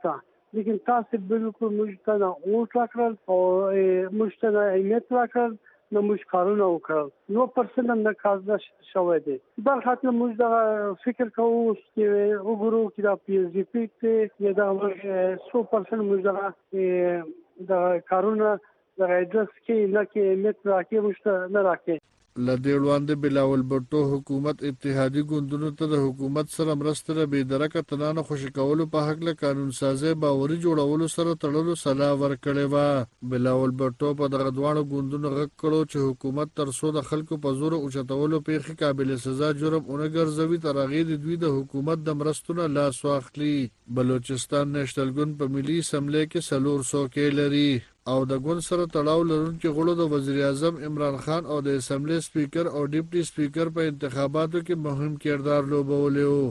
لیکن تاسو بالکل موږ ته نه اوټ راکړل او موږ ته نه اهمیت راکړل نو موږ کارونه وکړل 9% هم نه کار شوی دی بل خاطر موږ دا فکر کوو چې وګورو چې دا پی ایچ ډي پی ته یا دا 100% موږ دا کارونه د ایډرس کې نه کې اهمیت راکې موږ ته نه راکې لدې وړاندې بلاول بټو حکومت اتحادي ګوندونو ته د حکومت سره مرسته به درکه تنانه خوشی کولو په حق له قانون سازي باوري جوړولو سره تړلو صلاح ورکړې و بلاول بټو په دغه دوانو ګوندونو غږ کړو چې حکومت ترڅو د خلکو په زور او چتولو پیخي قابل سزا جرم اونګ ګرځوي تر هغه د دوی د حکومت د مرستونو لاس واخلي بلوچستان نېشنل ګوند په ملي اسمبلی کې 300 کې لري او د ګوند سره تړاو لرونکي غړو د وزیر اعظم عمران خان او د اسمبلی سپیکر او ډیپټي سپیکر په انتخاباتو کې مهم کردار لوبولی و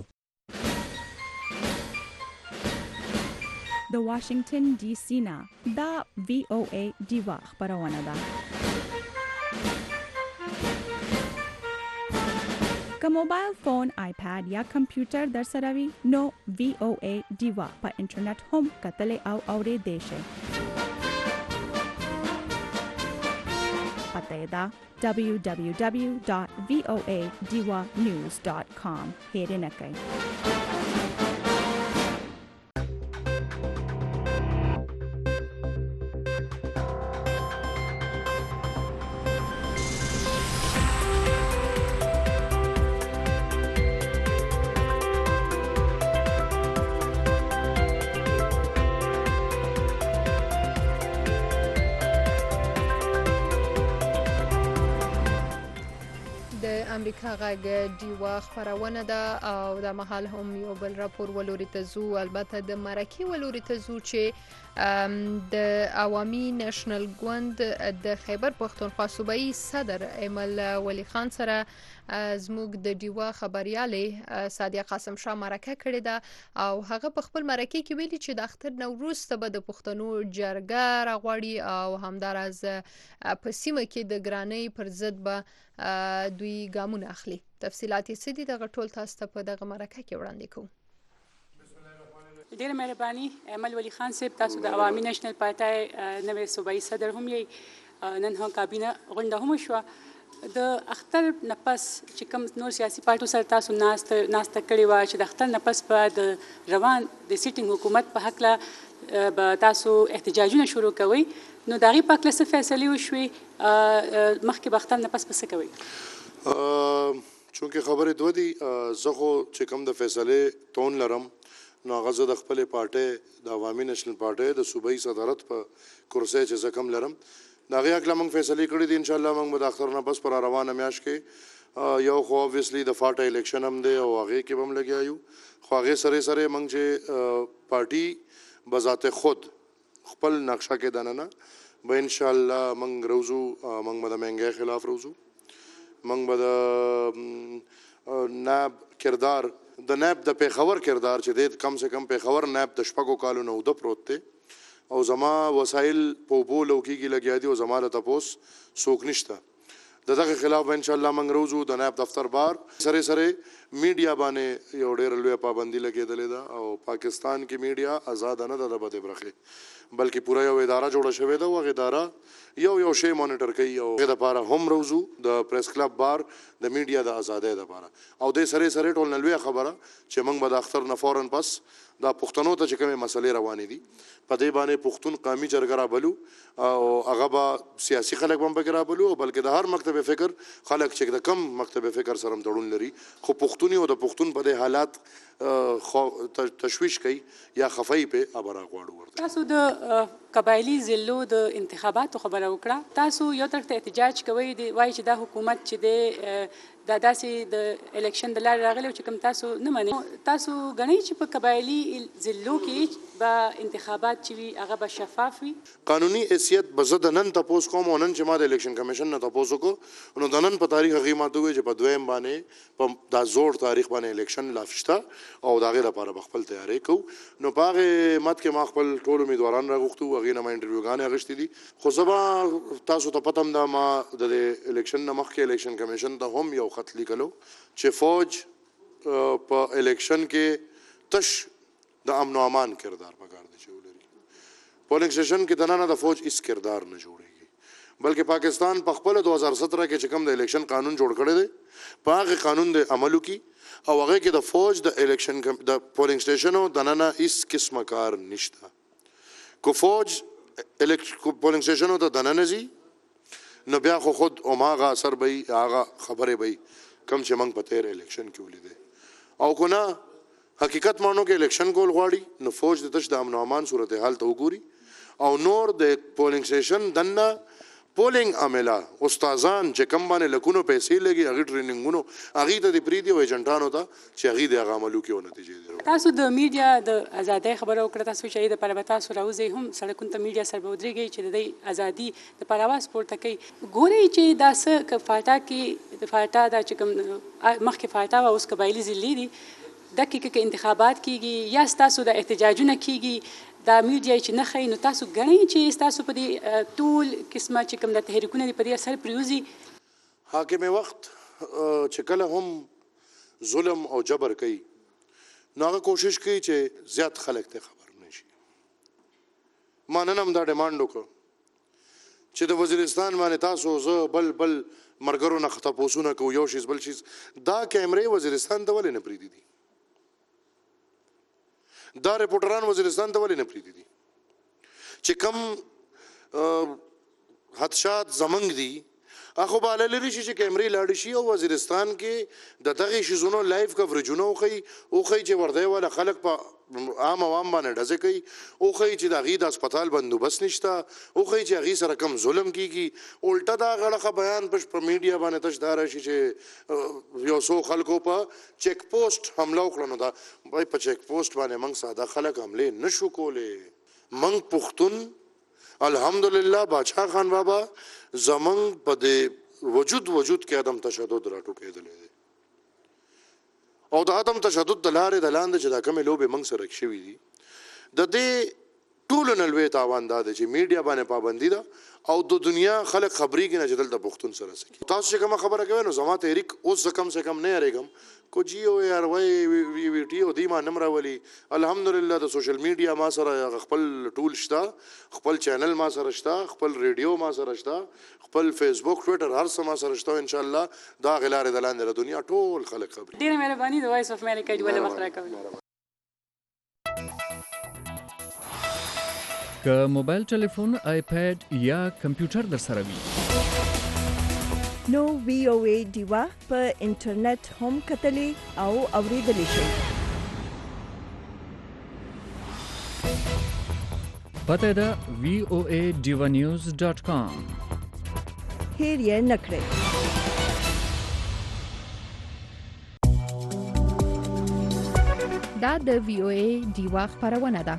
د واشنگټن ډي سي نه دا VOA ډیوا خبرونه ده که موبایل فون آیپاد یا کمپیوټر در سره وي نو VOA ډیوا په انټرنیټ هم کتلې او اورېدې شئ پته ده www.voadiwanews.com هېرنه کوئ امریکا غږ ډیوا خبرونه ده او د مهال هم یو بل راپور ولوري ته زو البته د مرکه ولوري ته زو چې د عوامي نېشنل ګوند د خیبر پښتونخوا صوبایي صدر ایمل ولی خان سره زموږ د ډیوا خبريالې سادیه قاسم شاه مرکه کړې ده او هغه په خپل مرکه کې ویلي چې د اختر نوروز ته به د پښتنو جرګه راغواړي او همدارز په سیمه کې د ګرانۍ پر ضد به دوی ګامونه اخلي تفصيلات یې سدي دغه ټول تاسو ته په دغه مرکه کې وړاندې کوم ډېر مهرباني ایمل ولی خان صاحب تاسو د عوامي نېشنل پارټۍ نوې صوبایي صدر هم یې نن هم کابینه غونډه هم شو د اختر نفس چې کوم نور سیاسي پارټو سره تاسو ناسته کړې و چې د اختر نفس په د روان د سیټینګ حکومت په حق له تاسو احتجاجونه شروع کوي نو دغه په کله څه فیصله وشوي مخکې به اختر نفس پس کوي چونکه خبره دوه دي زه خو چې کوم د فیصله تون لرم نو غزه د خپل پارټي د عوامي نېشنل پارټي د صوبایي صدارت په کرسي چې زه کم لرم دا غیا کله موږ فیصله کړې دي ان شاء الله موږ به د اختر نه بس پر روانه میاش کې یو خو اوبویسلی د فاټ الیکشن هم دی او هغه کې هم لګیایو خو هغه سره موږ چې پارټي بذات خود خپل نقشه کې دننه به ان شاء الله موږ روزو موږ به د منګي خلاف روزو موږ به د ناب کردار د ناب د پیښور کردار چې د کم سے کم پیښور ناب د شپږو کالو نو د پروت دی او زما وسایل په بولو کې لګیا دي او زما له تاسو سوک نشته دغه خلاف ان شاء الله موږ روزو د نائب دفتر بار سره میډیا باندې یو ډېر لوی پابندي لګیدلې ده او پاکستان کې میډیا آزاد نه ده د بده برخه بلکې پورا یو اداره جوړه شوې ده او اداره یو شی مانیټر کوي او د لپاره هم روزو د پریس کلب بار د میډیا د ازادۍ لپاره او د سره ټول نلوي خبره چې موږ به د اختر نه فورن پس دا پښتنو ته چې کومه مسلې روانې دي په دې باندې پښتون قومي جرګه را بلو او هغه به سیاسي خلک هم پکې را بلو او بلکې د هر مکتب فکر خلک چې د کم مکتب فکر سره تړون لري خو پښتوني او د پښتون په دې حالات تشویش کوي یا خفای په ابره غواړو ورته تاسو د قبایلی ضلعو د انتخاباتو خبره وکړه تاسو یو طرف ته احتجاج کوي دی وایي چې دا حکومت چې د داسې د الیکشن د لارې راغلی چې کوم تاسو نه منئ تاسو ګڼئ چې په قبایلي ضلعو کې به انتخابات چې وي هغه به شفاف وي قانوني حیثیت به زه د نن تپوس کوم او نن چې ما د الیکشن کمیشن نه تپوس وکړو نو د نن په تاریخ هغې ماته وویل چې په دویم باندې په دا زوړ تاریخ باندې الیکشن لا شته او د هغې لپاره به خپل تیاری کوو نو په هغې مت کې ما خپل ټول امیدواران راغوښتو هغې نه ما انټرویوګانې اخیستې دي خو زه به تاسو ته پته هم ده ما د الیکشن نه مخکې الیکشن کمیشن ته هم یو خط لیکلو چې فوج په الیکشن کې تش د امن او امان کردار پکار دی چې ولري پولینګ سټیشن کې دنه د فوج اس کردار نه جوړیږي بلکې پاکستان په خپل 2017 کې چې کوم د الیکشن قانون جوړ کړی دی په هغه قانون د عملو کې او هغه کې د فوج د الیکشن د پولینګ سټیشنو دنه اس قسمه کار نشته کو فوج پولینګ سټیشنو ته دنه نزي نو بیا خود او ماغه اثر به هغه خبره به کم چې موږ په تیر الیکشن کې ولیدې او کو نه حقیقت مانو کې الیکشن کول غواړي نو فوج د تش د امن او امان صورتحال ته وګوري او نور د پولینګ سټیشن دنه پولینګ عمله استادان چې کم باندې لکونو پیسې لګي هغه ټریننګونو هغه ته د پریدي او ایجنټانو ته چې هغه د عملو کې ونتیجې دي تاسو د میډیا د ازادۍ خبرو کړه تاسو چې د پربتا تاسو راوځي هم سړکونو ته میډیا سره ودرېږي چې د ازادي د پرواز پورته کوي ګوري چې داسه کفاټا کې د فاټا د چې کوم مخکې فاټا او اوس قبایلی ضلع دي دقیقه کې انتخابات کیږي یا تاسو د احتجاجونه کیږي دا میډیا چې نه خي نو تاسو غنئ چې تاسو په دې ټول قسمه چې کوم د تحریکونه په دې اثر پریوزي حاکم وخت چې کله هم ظلم او جبر کوي نو هغه کوشش کوي چې زیات خلک ته خبر نشي ما نن هم دا ډیماند وکړ چې د وزیرستان باندې تاسو زه بل مرګرو نه خطا پوسونه کو یو شیز بل شیز دا کیمرې وزیرستان ته ولې نه پریدي دي دا ریپورټران وزیرستان ته ولې نه پریدي دي چې کم حادثات زمنګ دي اخو بالا لري چې کیمرې لاړ شي او وزیرستان کې د دغه شیزونو لایف کوریجونه او چې ورده ولا خلک په عام عوام باندې ډزه کوي او چې د غي د هسپتال بندوبست نشته او چې غي سره کم ظلم کیږي الټا دا غړخه بیان په میډیا باندې تشدار شي چې یو څو خلکو په چیک پوسټ حمله وکړنو دا په چیک پوسټ باندې موږ ساده خلک حمله نشو کولې موږ پښتون الحمدلله باچا خان بابا زمنګ په دې وجود کې عدم تشدد راټو کېدل دي او د عدم تشدد د لارې د لاندې چې دا کومې لوبې موږ سره شوي دي د دې ټولو نه لوی تاوان دا دی چې میډیا باندې پابندي ده او د دنیا خلک خبرېږي نه چې دلته پښتون سره سکي تاسو چې کومه خبره کوئ نو زما تحریک اوس کم سے کم نه یریږم کو جیو یار وی ټي او دی ما نم راولي الحمدلله د سوشل میډیا ما سره خپل ټول شته خپل چینل ما سره شته خپل ریډیو ما سره شته خپل فیسبوک ټویټر هر څه ما سره شته ان شاء الله دا غلاره د لاندې دنیا ټول خلک خبري ډیره مهرباني د وایس اف امریکا دی ولا وخت راکوي که موبایل ټلیفون آیپاد یا کمپیوټر در سره وي نو VOA دیوا په انټرنیټ هم کتلې او اوریدلې شئ پته ده voaDivanews.com هیر یې نکړئ دا د VOA دیوا خبرونه ده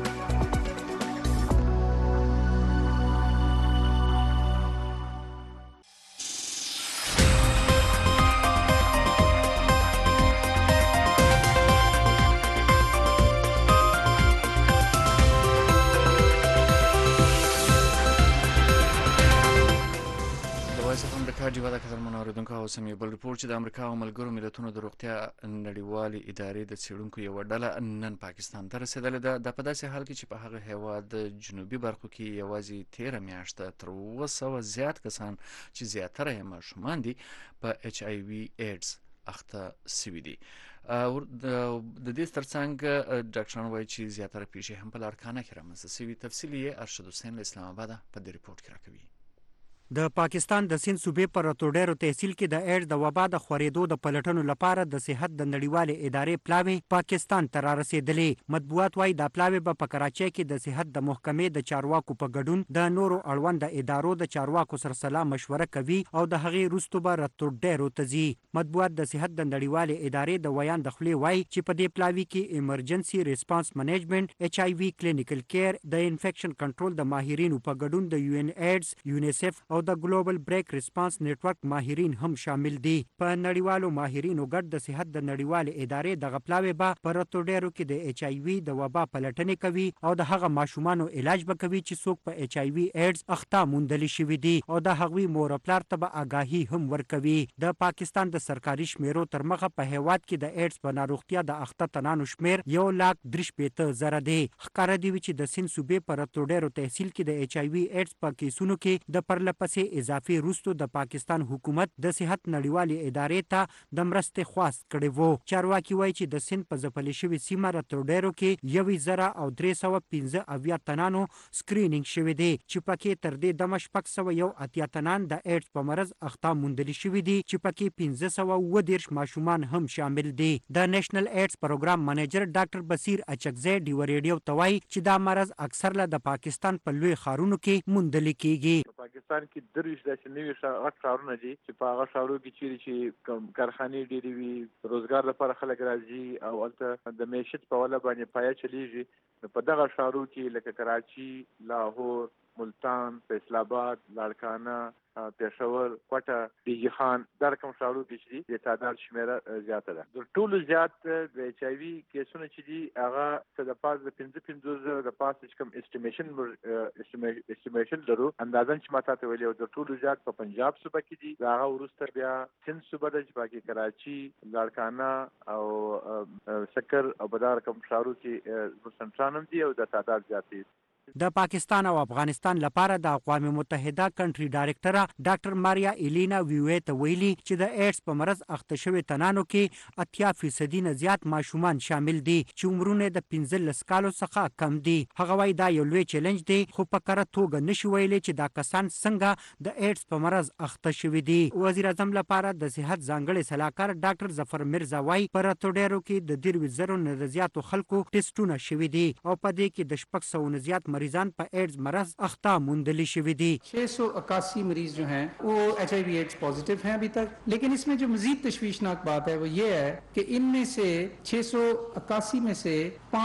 ډیوا د قدرمنو اوریدونکو او سم یو بل ریپورت چې د امریکا او ملګرو ملتونو د روغتیا نړیوالې ادارې د څېړونکو یوه ډله نن پاکستان ته رسېدلې ده دا په داسې حال کې چې په هغه هیواد د جنوبي برخو کې یوازې 13 میاشته تر 200 زیات کسان چې زیاتره یې ماشومان دي په HIV ایډز اخته سوي دي د دې ترڅنګ ډاکټران وایي چې زیاتره پیښې هم په لارکانه کې رامنځته سوي تفصیل یې ارشد حسین له اسلام آباد په دې ریپورت کې راکوي د پاکستان د سند صوبې پر راتوډیرو تحصیل کې د ایډز د وبا د خورېدو د پلټنو لپاره د صحت د نړیوالې ادارې پلاوی پاکستان ته را رسېدلې مطبوعات وايي دا پلاوی به په کراچۍ کې د صحت د محکمې د چارواکو په ګډون د نورو اړوند ادارو د چارواکو سره سلا مشوره کوي او د هغې وروسته به راتوډیرو ته ځي مطبوعات د صحت د نړیوالې ادارې د ویان د خولې وايي چې په دې پلاوی کې ایمرجنسي ریسپانس منیجمنت HIV کلینیکل کیر د انفیکشن کنټرول د ماهرینو په ګډون د UN ایډز یونیسف او او د ګلوبل بریک ریسپانس نیټورک ماهرین هم شامل دي. په نړیوالو ماهرینو ګډ د صحت د نړیوالې ادارې دغه پلاوی به په راتلونکو ډیرو کې د ایچ آی وي د وبا پلټنې کوي او د هغه ماشومانو علاج به کوي چې څوک په ایچ آی وي ایډز اخته موندل شوي دي او د هغوی مور پلار ته به آگاهي هم ورکوي. د پاکستان د سرکاري شمیرو تر مخه په هیواد کې د ایډز په ناروغتیا د اخته تنانو شمیر 1,63,000 دی. ښکاره دی چې د سند صوبې په راتلوډیرو تحصیل کې د ایچ آی وي ایډز په کیسونو کې د پرلپسې اضافي وروسته د پاکستان حکومت د صحت نړیوالې ادارې ته د مرستې خواست کړی وو. چارواکي وایي چې د سند په ځپلې شوې سیمه راتلوډیرو کې 1,315 تنانو سکرینینګ شوی دی چې پکې تر دې دمه 601 تنان د ایډز په مرض اخته موندل شوي دي چې پکې 1510 ماشومان هم شامل دي. د نېشنل ایډز پروګرام منیجر ډاکټر بصیر اچکزی ډیو ریډیو ته وایي چې دا مرض اکثر له د پاکستان په لوی ښارونو کې موندل کیږي. پاکستان کې درویش داسې نوي غټ ښارونه دي چې په هغه ښارونو کې چیرې چې کارخانې ډېرې وي، روزګار لپاره خلک راځي او هلته د معیشت په وجه باندې پایه چلیږي. نو په دغه ښارو کې لکه کراچي، لاهور، ملتان، فیصل آباد، لاړکانه، پېښور، کوټه، ډیجی خان، دا رقم ښارونو کې چې دي د تعداد شمېره زیاته ده. د ټولو زیات د ایچ آی وي کیسونه چې دي هغه څه د پاس د 55,000 د پاس چې کوم اسټیمیشن لرو اندازن چې ما تاسو ویلي د ټولو زیات په پنجاب صوبه کې دي. د هغه وروسته بیا سند صوبه ده چې پکې کراچي، لاړکانه او سکر او په دا رقم ښارونو کې سنټرانم دي او د تعداد زیات دي. د پاکستان او افغانستان لپاره د اقوام متحده کنټري ډایرکټره ډاکټر ماریا ایلینا ویوی ته ویلي چې د ایډز په مرض اخته شوي تنانو کې 80% نه زیات ماشومان شامل دي چې عمرونه د 15 کالو څخه کم دي. هغه وايي دا یو لوی چیلنج دی خو په کره توګه نشي ویلي چې دا کسان څنګه د ایډز په مرض اخته شوي دي. وزیر اعظم لپاره د صحت ځانګړي سلاکار ډاکټر ظفر مرزا وايي په راتلوډیرو کې د 2,000 نه زیاتو خلکو ټیسټونه شوي دي او په دې کې د 600 نه زیات مریضان په ایڈز مرض اخته موندلی شوی دی. 681 مریض جو ہیں وہ ایچ آئی وی ایڈز پازیٹیو ہیں ابھی تک، لیکن اس میں جو مزید تشویشناک بات ہے وہ یہ ہے کہ ان میں سے 681 میں سے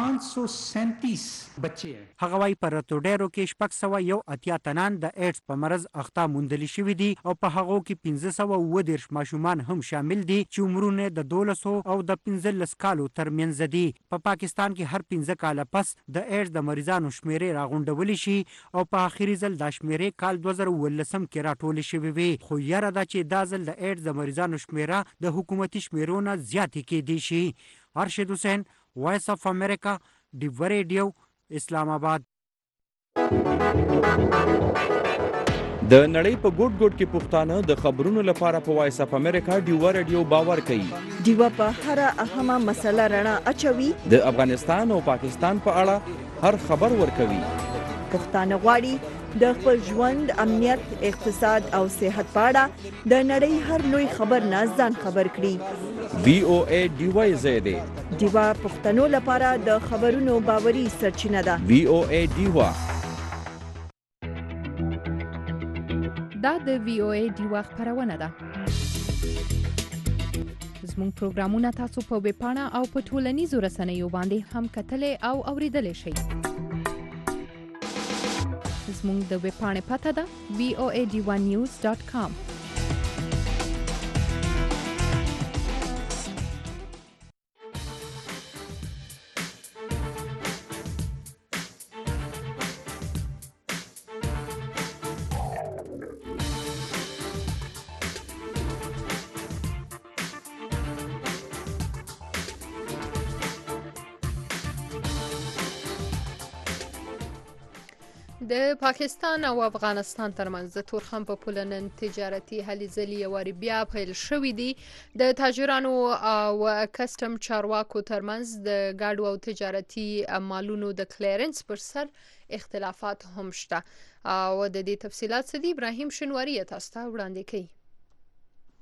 537 بچے ہیں. هغه وايي په راتلوډیرو کې 601 تنان د ایډز په مرض اخته موندلی شوی دي او په هغو کې 1510 ماشومان هم شامل دي چې عمرونه د 12 او د 15 کالو ترمنځ دي. په پاکستان کې هر 15 کاله پس د ایډز د مریضانو شمیرې راغونډول شي او په اخیری ځل د شمیرې کال 2019 کې راټول شوی وي. خو یاره دا چې دا ځل د ایډز د مریضانو شمیره د حکومتي شمیرو نه زیاتې کېدی شي. ارشد حسین، وایس اف امریکا، ډیو ریډیو، اسلام آباد. د نړۍ په ګوټ ګوټ کې پښتانه د خبرونو لپاره په وایس اف امریکا ډیو ریډیو باور کوي. ډیو په هر اهمه مسله رڼا اچوي. د افغانستان او پاکستان په اړه هر خبر ورکوي. پښتانه غواړي د خپل ژوند، امنیت، اقتصاد او صحت په اړه د نړۍ هر لوی خبر نه ځان خبر کړي. وی او ای ډیو زیاده ډیو پښتنو لپاره د خبرونو باوري سرچینه ده. وی او ای ډیو دا د وی او ای ډیو خبرونه ده. زموږ پروګرامونه تاسو په ویب پاڼه او په ټولنیزو رسنیو باندې هم کتلای او اوریدلای شئ. زموږ د ویب پاڼې پته ده voad1news.com. د پاکستان او افغانستان ترمنځ د تورخم په پوله نن تجارتي هلې ځلې یوارې بیا پیل شوې دي. د تاجرانو او کسټم چارواکو ترمنځ د ګاډو او تجارتي مالونو د کلیرنس پر سر اختلافات هم شته او د دې تفصیلات څه دي ابراهیم شنواری تاسو ته وړاندې کوي.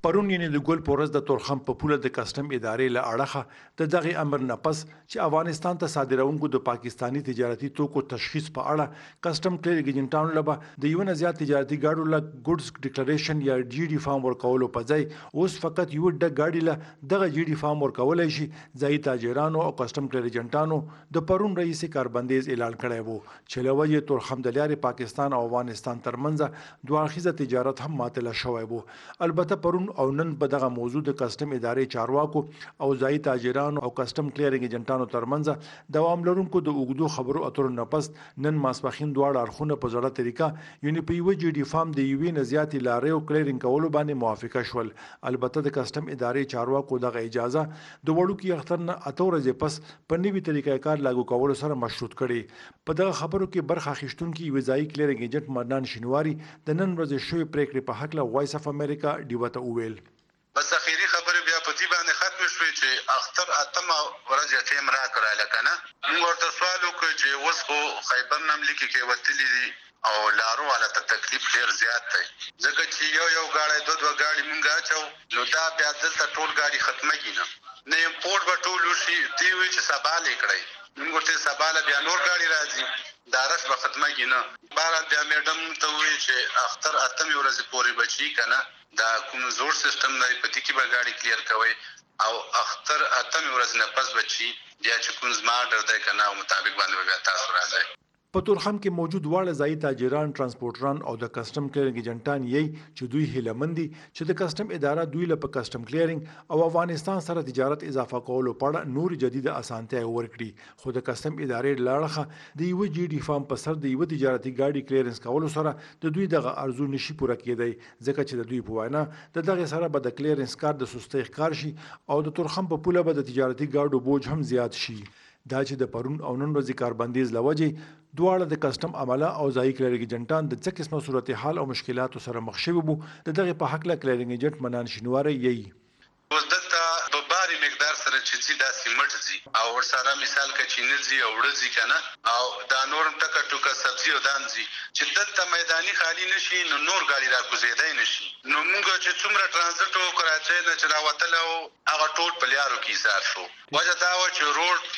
پرون یې د ګل پورز د تورخم په پوله د کسټم ادارې له اړخه د دغه امر نه پس چې افغانستان ته صادرونکو د پاکستانی تجارتي توکو تشخیص په اړه کسټم کلیئرینګ ایجنټانو لپاره د یو نه زیات تجارتي ګاډو له ګوډز ډیکلریشن یا جی ډي فارم ورکولو په ځای اوس فقط یو د ګاډي له دغه جی ډي فارم ورکولای شي. ځایي تاجرانو او کسټم کلیئر ایجنټانو د پرون رئیس کاربندیز اعلان کړی وو چې له وجې تورخم د لارې پاکستان او افغانستان ترمنځ دوه اړخیزه تجارت هم معطله شوی وو. البته پرون او نن په دغه موضوع د کسټم ادارې چارواکو او ځایي تاجرانو او کسټم کلیئرینګ ایجنټانو ترمنځ دوام لرونکو د اوږدو خبرو اترو نه پس نن ماسپښین دواړه اړخونه په زړه طریقه یعنې په یوه جی ډي فارم د یوې نه زیاتې لارې او کلیئرینګ کولو باندې موافقه شول. البته د کسټم ادارې چارواکو دغه اجازه د وړوکي اختر نه 8 ورځې پس په نوي طریقه کار لاګو کولو سره مشروط کړي. په دغه خبرو کې برخه اخیستونکي یوه ځایي کلیئرینګ ایجنټ مدنان شینواري د نن ورځې شوې پریکړې په هکله وایس اف امریکا ډیوه ته وویل. بس اخیری خبرې بیا په دې باندې ختم شوې چې اختر اتمه ورځ ټیم را کړل کنه. موږ ورته سوال وکړ چې اوس خو خیبر نملکي کې وتلي دي او لارو والا ته تکلیف ډیر زیات دی ځکه چې یو غاړی دوه غاړي مونږ اچو نو دا بیا دلته ټول غاړي ختمه کیږي نه امپورټ به ټول شي دی وی چې سبا لیکړی موږ ته سبا بیا نور غاړي راځي دارش به ختمه کیږي بار بیا میډم ته وی چې اختر اتمه ورځ پورې بچی کنه دا کوم زور سیستم دی په دې کې به غاړي کلیر کوي او اختر اتمه ورځ نه پس بچی بیا چې کوم زما ډر دی کنه او مطابق باندې بیا تاسو راځي. په تورخم کې موجود واړه ځایي تاجران ترانسپورټران او د کسټم کلیئرینګ ایجنټان یې چې دوی هیلهمند دي چې د کسټم اداره دوی له په کسټم کلیئرینګ او افغانستان سره تجارت اضافه کولو په اړه نور جديده اسانتیا ورکړي. خو د کسټم ادارې لاړه د یو جی ډي فارم په سر د یو تجارتي ګاډي کلیئرنس کولو سره د دوی دغه ارزو نشي پوره کېدی ځکه چې د دوی په وینا د دغه سره به د کلیئرنس کار د سستۍ ښکار شي او د تورخم په پوله به د تجارتي ګاډو بوج هم زیات شي. دا چې د پرون او نن ورځې کاربندیز لوجې دواړه د کسټم عمله او ځایي کلیئرینګ ایجنټان د څه قسمه صورتحال او مشکلاتو سره مخ شوي وو. د دغه په هکله کلیئرینګ ایجنټ منان شینواری یې اوس دلته په باري مقدار سره چې زی دا سیمټ زی او ورسره مثال کې چینزي او ورځي کنه او دا نورم ټکا ټوکا سبزی او دان زی چې دلته میداني خالی نشي نو نور غاړي را کوزیدای نشي نو موږ چې څومره ترانزیت او کراچۍ نه چلاوتل او هغه ټول په لیارو کې حساب شو. وجه دا و چې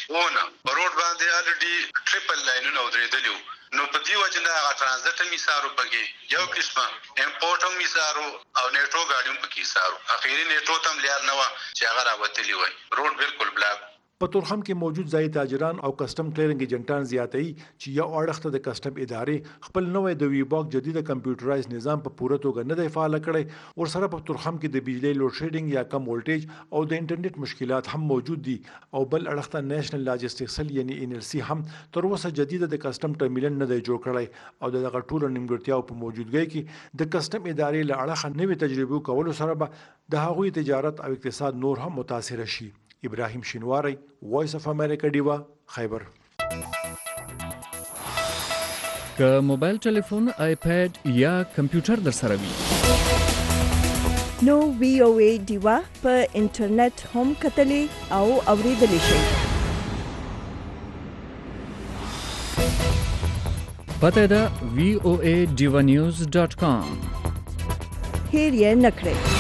روډ باندې الډي ټریپل لاینونه ودرېدلی نو په دې وجه نه هغه ترانزیت میثارو پکې یو قسمه امپورټ هم میثارو او نیټو غاډیوم پکې سارو اخیری نیټو تم لیار نه و چې هغه راوتلی وای روډ بالکل بلاک. په تورخم کې موجود ځایي تاجران او کسټم کلیئرینګ ایجنټان زیاتوي چې یو اړخ ته د کسټم ادارې خپل نوې د ویباک جديده کمپیوټرایز نظام په پوره توګه نه دی فعال کړی. ورسره په تورخم کې د بجلی لوډ شیډینګ یا کم ولټیج او د انټرنیټ مشکلات هم موجود دي او بل اړخ ته نېشنل لاجستیک سل یعنی NLC هم تر اوسه جديده د کسټم ټرمینل نه دی جوړ کړی او د دغه ټولو نیمګړتیاو په موجودګۍ کې د کسټم ادارې له اړخه نوې تجربې کولو سره به د هغوی تجارت او اقتصاد نور هم متاثر شي. ابراهیم شینواری وایس اف امریکا ډیوا خیبر. که موبایل ټلیفون آیپاد یا کمپیوټر در سره وي نو VOA ډیوا په انټرنیټ هم کتلی او اوریدلی شئ. پته ده voaDivanews.com. هیر یې نکړئ.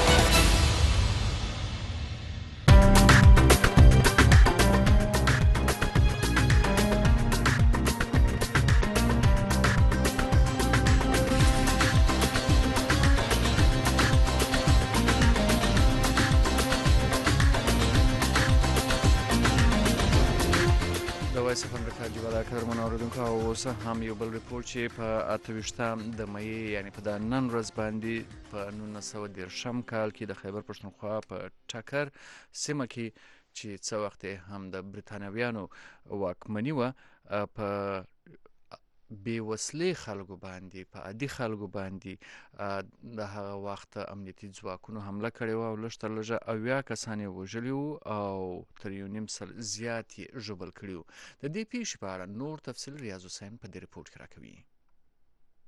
اوس هم یو بل ریپورت چې په 28 د مې یعنی په د نن ورځ باندې په 1910 کال کې د خیبر پښتونخوا په ټکر سیمه کې چې څو وخت هم د بریتانویانو واکمني و په بې وسلې خلکو باندې په عادي خلکو باندې د هغه وخت امنیتي ځواکونو حمله کړې وه او لږ تر لږه 80 کسان یې وژلي وو او تر 1.5 سل زیات یې ژوبل کړي وو. د دې پیښې په اړه نور تفصیل ریاض حسین په دې ریپورټ کې راکوي.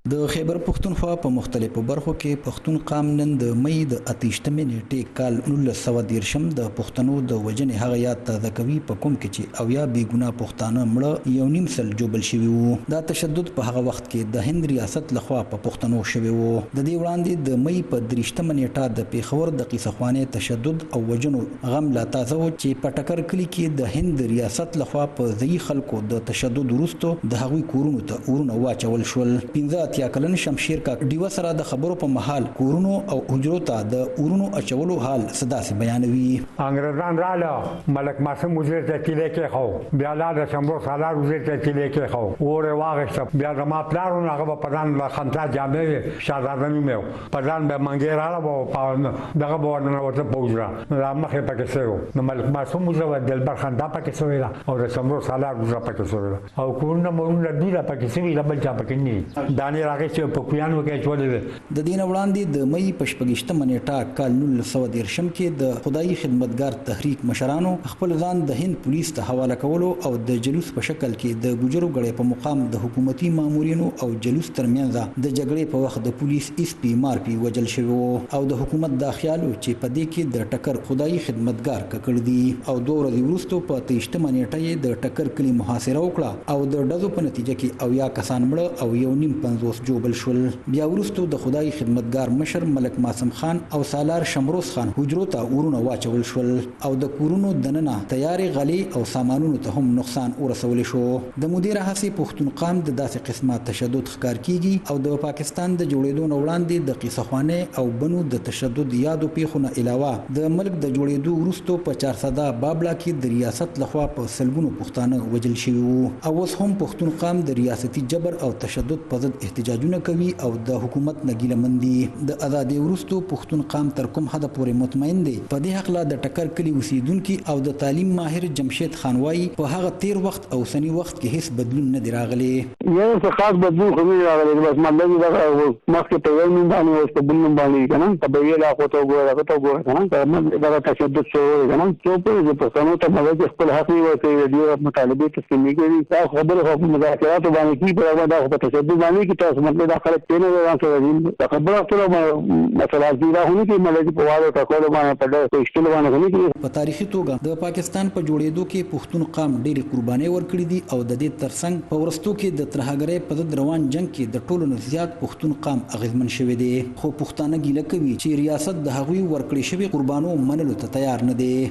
د خیبر پښتونخوا په مختلفو برخو کې پښتون قام نن د مې د 28 نیټې کال 1913 د پښتنو د وجنې هغه یاد تازه کوي په کوم کې چې اویا بې ګناه پښتانه مړه یو نیم سل جوبل شوي وو. دا تشدد په هغه وخت کې د هند ریاست لخوا په پښتنو شوي وو. د دې وړاندې د مې په 23 نیټه د پیښور د قیصه خوانې تشدد او وجنو غم لا تازه و چې په ټکر کلی کې د هند ریاست لخوا په ځای خلکو د تشدد وروسته د هغوی کورونو ته اورونه واچول شول. 15 کلن شمشیر کا ډیو سره د خبرو په محل کورونو او حجرو ته د اورونو اچولو حال صدا سي بیانوي. انګريزان رااله ملک معصوم وزیر ته کلی کې خو بیا لا شمبو سالار وزیر ته کلی کې خو اوره واغښت بیا د ما پلارونو هغه په پدان لا خنتا جامې شاهزاده نیمه پدان به منګیر رااله په دغه بورنه ورته پوجرا لا مخه پکې سره نو ملک معصوم وزیر دلبر خندا پکې سویلا او د شمبو سالار وزیر پکې سویلا او کورونه مونږ دوی پکې سویلا بل چا پکې نه دانی راغی چې په کویانو کې چولې. د دین وړاندې د مې په 28 نیټه کال 1913 کې د خدای خدمتګار تحریک مشرانو خپل ځان د هند پولیس ته حواله کولو او د جلوس په شکل کې د ګجرو غړي په مقام د حکومتي مامورینو او جلوس ترمنځ د جګړې په وخت د پولیس اسپی مارپی وجل شوی او د حکومت د خیالو چې په دې کې د ټکر خدای خدمتګار ککړ دي او 2 ورځې وروسته په 23 نیټه د ټکر کلی محاصره وکړه او د ډزو په نتیجه کې اویا کسان مړه او یو نیم 50 جوبل شول. بیا وروسته د خدای خدمتګار مشر ملک معصوم خان او سالار شمروز خان حجرو ته اورونه واچول شول او د کورونو دننه تیاری غلي او سامانونو ته هم نقصان ورسول شو. د مدیر هڅې پښتون قام د داسې قسمه تشدد ښکار کیږي او د پاکستان د جوړېدو نه وړاندې د قیصه خوانې او بنو د تشدد یادو پیښونه علاوه د ملک د جوړېدو وروسته په 400 بابلا کې د ریاست لخوا په سلګونو پښتانه وجل شوي وو او اوس هم پښتون قام د ریاستي جبر او تشدد په ضد احتجاجونه کوي او د حکومت نګیله مندي. د آزادۍ وروسته پښتون قام تر کوم حد پورې مطمئن دی په دې حق لا د ټکر کلی اوسیدونکو او د تعلیم ماهر جمشید خانوای په هغه تیر وخت او سنی وخت کې هیڅ بدلون نه دی راغلی. یو څه خاص بدلون خو نه راغلی بس مطلب دا مخکې په یو نوم باندې او په بل نوم باندې کنه په ویلا خو ته وګوره کنه دا تشدد شوی کنه چې په پښتنو ته مګر خپل حق ورکړي دی مطالبه تسلیمي کوي دا خبره خو مذاکرات باندې کی په دا په تشدد باندې کی تاسو مطلب دا خلک نه راځي خبره ټول مثلا دا هونه کې ملګری په واده ټکول باندې په اشتل باندې غني کې په تاریخي توګه د پاکستان په جوړېدو کې پښتون قام ډېری قرباني ورکړي دي او د دې ترڅنګ په ورستو کې د ترهګرۍ په ضد روان جنگ کې د ټولو نه زیات پښتون قام اغیزمن شوی دی خو پښتانه ګیله کوي چې ریاست د هغوی ورکړي شوی قربانو منلو ته تیار نه دی.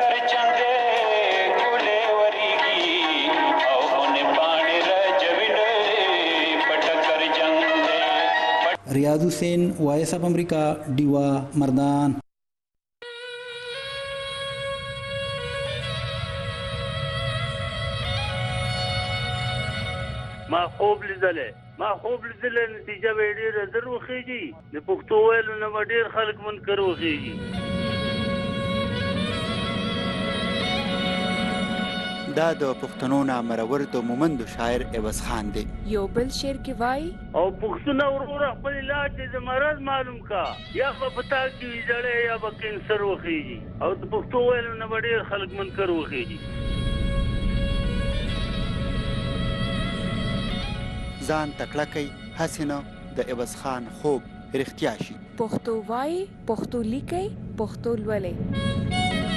ریاض حسین وایس اف امریکا ډیوا مردان. ما خوب لیدلې نتیجه به ډېره زر وخیږي د پښتو ویلو نه به ډېر خلک منکر وخیږي. دا د پښتنو نامرور د مومند شاعر عوض خان دی. یو بل شعر کې وای او پښتون ورور خپل علاج د مرض معلوم کا یا په پتا کې جړې یا په کینسر وخیږي او د پښتو ویلو نه ډېر خلک منکر وخیږي. ځان تکړه کوي حسینه د عوض خان خوب رښتیا شي. پښتو وای پښتو لیکي پښتو لولې.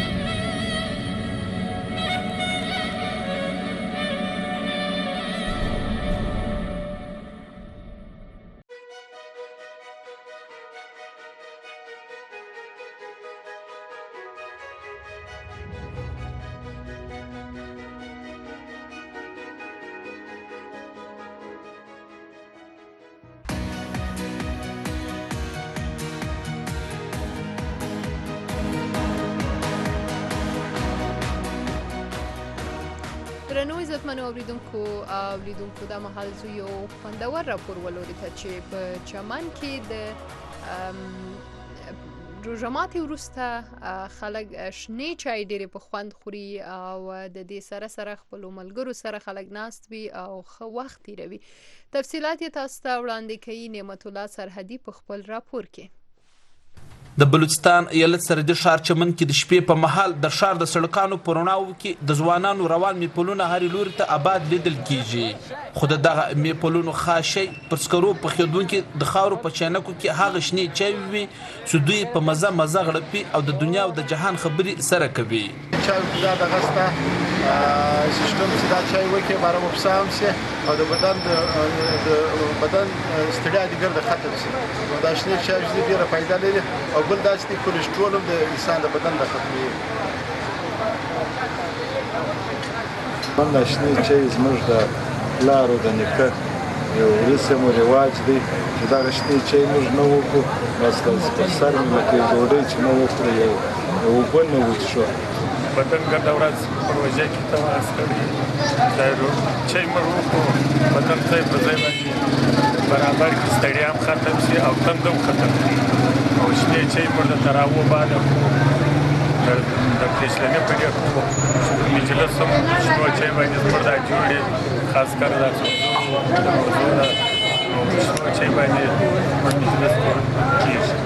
درنو عزتمنو اوریدونکو د مهال زو یو خوندور راپور ولوري ته چې په چمن کې د روژه ماتي وروسته خلک شنې چای ډېرې په خوند خوري او د دې سره سره خپلو ملګرو سره خلک ناست وي او ښه وخت تېروي. تفصیلات یې تاسو ته وړاندې کوي نعمت الله سرحدي په خپل راپور کې. د بلوچستان ایالت سرحدي ښار چمن کې د شپې په مهال د ښار د سړکانو په رڼاوو کې د ځوانانو روان میپلونه هرې لوري ته آباد لیدل کیږي خو د دغه میپلونو خاص شی پر سکرو پخېدونکي د خاورو په چینکو کې هغه شنې چایوې وي چې دوی په مزه مزه غړپي او د دنیا او د جهان خبرې سره کوي چای دغه ستا سیستم چې دا چای وکړي باره مفسام سي او د بدن ستړیا دې ګرده ختم سي دا شنې چای چې ډېره فایده لري او بل دا چې کولېسټرول هم د انسان د بدن د ختموي دا شنې چای زموږ د پلارو د نیکه یو رسم و رواج دی چې دغه شنې چای موږ نه وکړو بس په سر مې لکه ډوډۍ چې نه وخورو یو اوبه نه وڅښو بدن ګرده ورځ په روژه کې تماس کړی دا چای موږ وکړو بدن ځای په ځای باندې برابر کړي ستړیا هم ختم شي او تند هم ختم کړي او شنې چای موږ د تراوو باندې د پېشلنې په ډېر خو مجلس هم شنو چای باندې زموږ دا جوړې خاص کر دا شنو چای باندې زموږ مجلس کېږي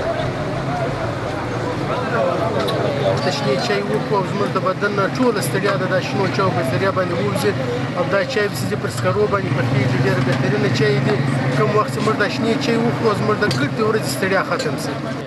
د شنې چای وکړو او زموږ د بدن نه ټوله ستړیا د دا شنو چایو په ذریعه باندې ووځي او دا چای چې پر سکرو باندې پخېږي ډېره بهترینه چای دی کوم وخت چې موږ دا شنې چای وکړو زموږ د ګردې ورځې ستړیا ختم شي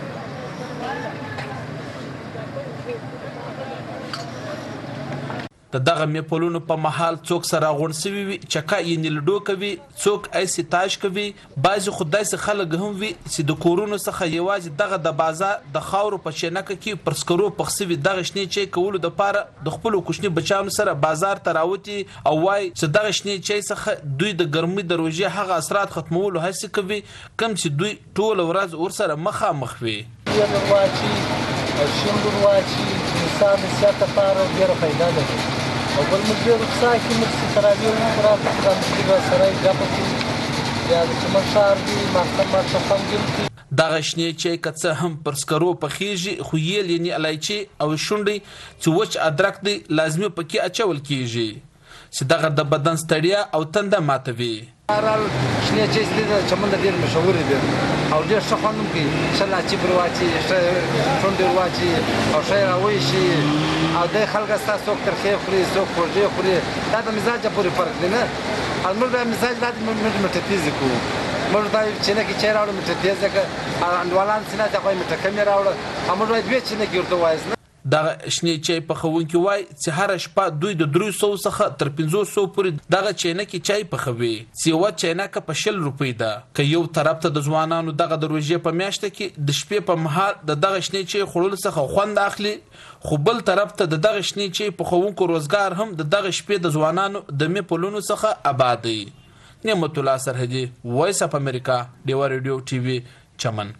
د دغه میپلونو په محل څوک سره غونډ سوي وي چکه یې نیلډو کوي څوک ایسي تاج کوي بعضې خو داسې خلک هم وي چې د کورونو څخه یوازې دغه د بازار د خاورو په چینکه کې پر سکرو پخ سوي دغه شنې چای کولو دپاره د خپلو کوچني بچیانو سره بازار ته راوتي او وایي چې دغه شنې چای څخه دوی د ګرمۍ د روژې هغه اثرات ختمولو هڅې کوي کوم چې دوی ټوله ورځ ورسره مخامخ وي شین ګل واچي انسان د صحت لپاره ډېره فایده لري او بل موږ ډېر رخصا کې موږ چې تراویح وکړو چې دا موږ به سره ګپه کړو بیا د چمن ښار دي ماښام خوندګل دي دغه شنې چای که څه هم پر سکرو پخېږي خو یېل یعنې الایچي او شونډې چې وچ ادرک دی لازمي پکې اچول کېږي چې دغه د بدن ستړیا او تنده ماتوي بهرحال شنې چای چې د چمن ډېر مشهور دي او ډېر ښه خوند هم کوي ښه لاچي پر واچي ښه شونډې ور واچي او ښه یې راوایشي او دی خلک ستا څوک ترخې خوري څوک خوږې خوري دا د مزاجه پورې فرق دی نه او موږ بیا مزاج دا موږ میټه تیزې کوو موږ دا چینکې چای راوړو میټه تیزه کړه انډوالان چې نه دي هغوی میټه کمې راوړه او موږ باید دوې چینکې ورته ووایاست دغه شنې چای پخوونکي وایي چې هره شپه دوی د 300 څخه تر 500 پورې دغه چینکې چای پخوي چې یوه چینکه په 60 روپۍ ده که یو طرف ته د ځوانانو دغه د روژې په میاشته کې د شپې په مهال د دغه شنې چای خوړلو څخه خوند اخلي خو بل طرف ته د دغه شنې چای پخوونکو روزګار هم د دغه شپې د ځوانانو د میپلونو څخه آباد دی نعمت الله سرحدي وایس اف امریکا ډیوا ریډیو ټي وي چمن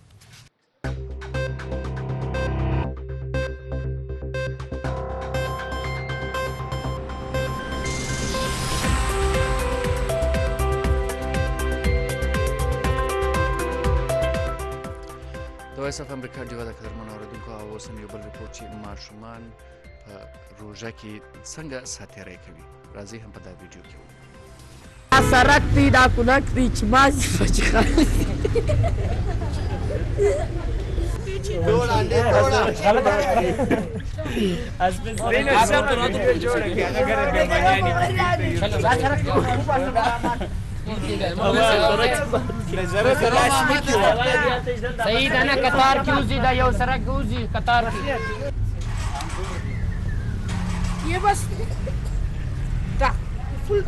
وایس اف امریکا ډیوا د قدرمنو اورېدونکو او اوس هم یو بل ریپورټ چې ماشومان په روژه کې څنګه ساتیری کوي راځئ هم په دا ویډیو کې دا سرک دی دا کونک دی چې مازې فچخه صحیح ده نه قطار کې وځي دا یو سرک وځي قطار کې یہ بس تا فل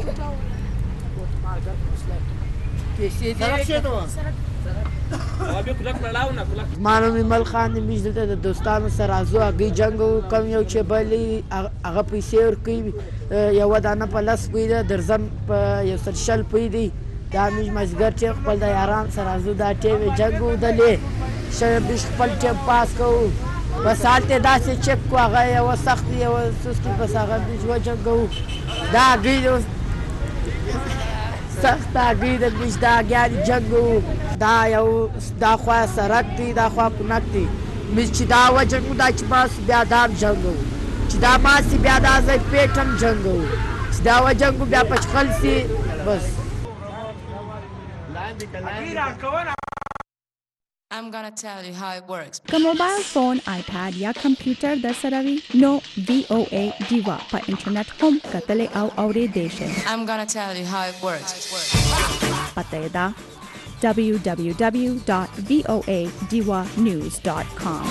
ما نوم ایمل خان دی موږ دلته د دوستانو سره ځو هغوی جنګ وکړو کوم یو چې بلې هغه پیسې ورکوي یوه دانه په 10 پوی ده درځم په 100 پوی دی دا موږ مازدیګر ټیم خپل د یاران سره ځو دا ټیم یې جنګ ودلې موږ خپل ټیم پاس کوو بس هلته داسې چک کړو هغه یوه سخت یوه سستي بس هغه موږ وجنګوو دا هغوی سخت هګۍ د موږ د هګیانې جنګ و دا یو دا خوا سرک دی دا خوا کونک دی موږ چې دا وجنګو دا چې ماسو بیا دا هم جنګو چې دا ماسې بیا دا ځای پیټ هم جنګو چې دا وجنګو بیا پچخل سي بس I'm gonna tell you how it works. که موبایل فون، آیپاد یا کمپیوټر در سره وي نو VOA دیوا په انټرنیټ هم کتلی او اوریدلی شئ. I'm gonna tell you how it works. پته یې ده www.voadiwanews.com.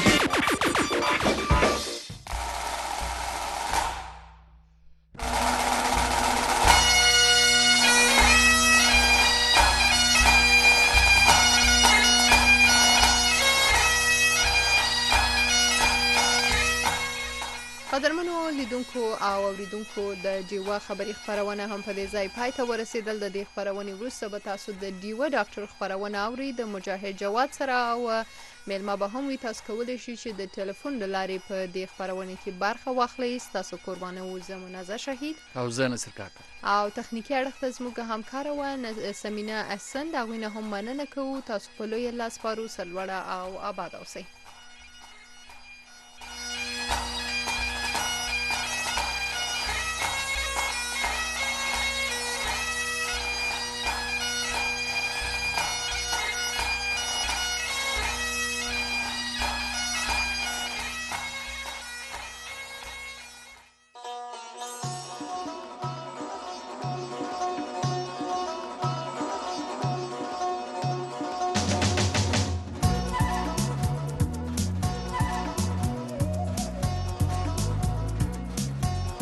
قدرمنو لیدونکو او اوریدونکو د ډیوا خبري خبرونه هم په دې ځای پای ته ورسېدل. د دې خبرونې وروسته به تاسو د ډیوا ډاکټر خبرونه اورئ د مجاهد جواد سره او میلمه به هم وي. تاسو کولی شئ چې د ټلیفون له لارې په دې خبرونه کې برخه واخلئ. ستاسو قربانه وو زه منازه شهید او زه نصر کاکا او تخنیکي اړخ ته زموږ همکاره وه سمینا احسن. د هغوی نه هم مننه کوو. تاسو په لویه الله سپارو. سرلوړه او آباد اوسئ.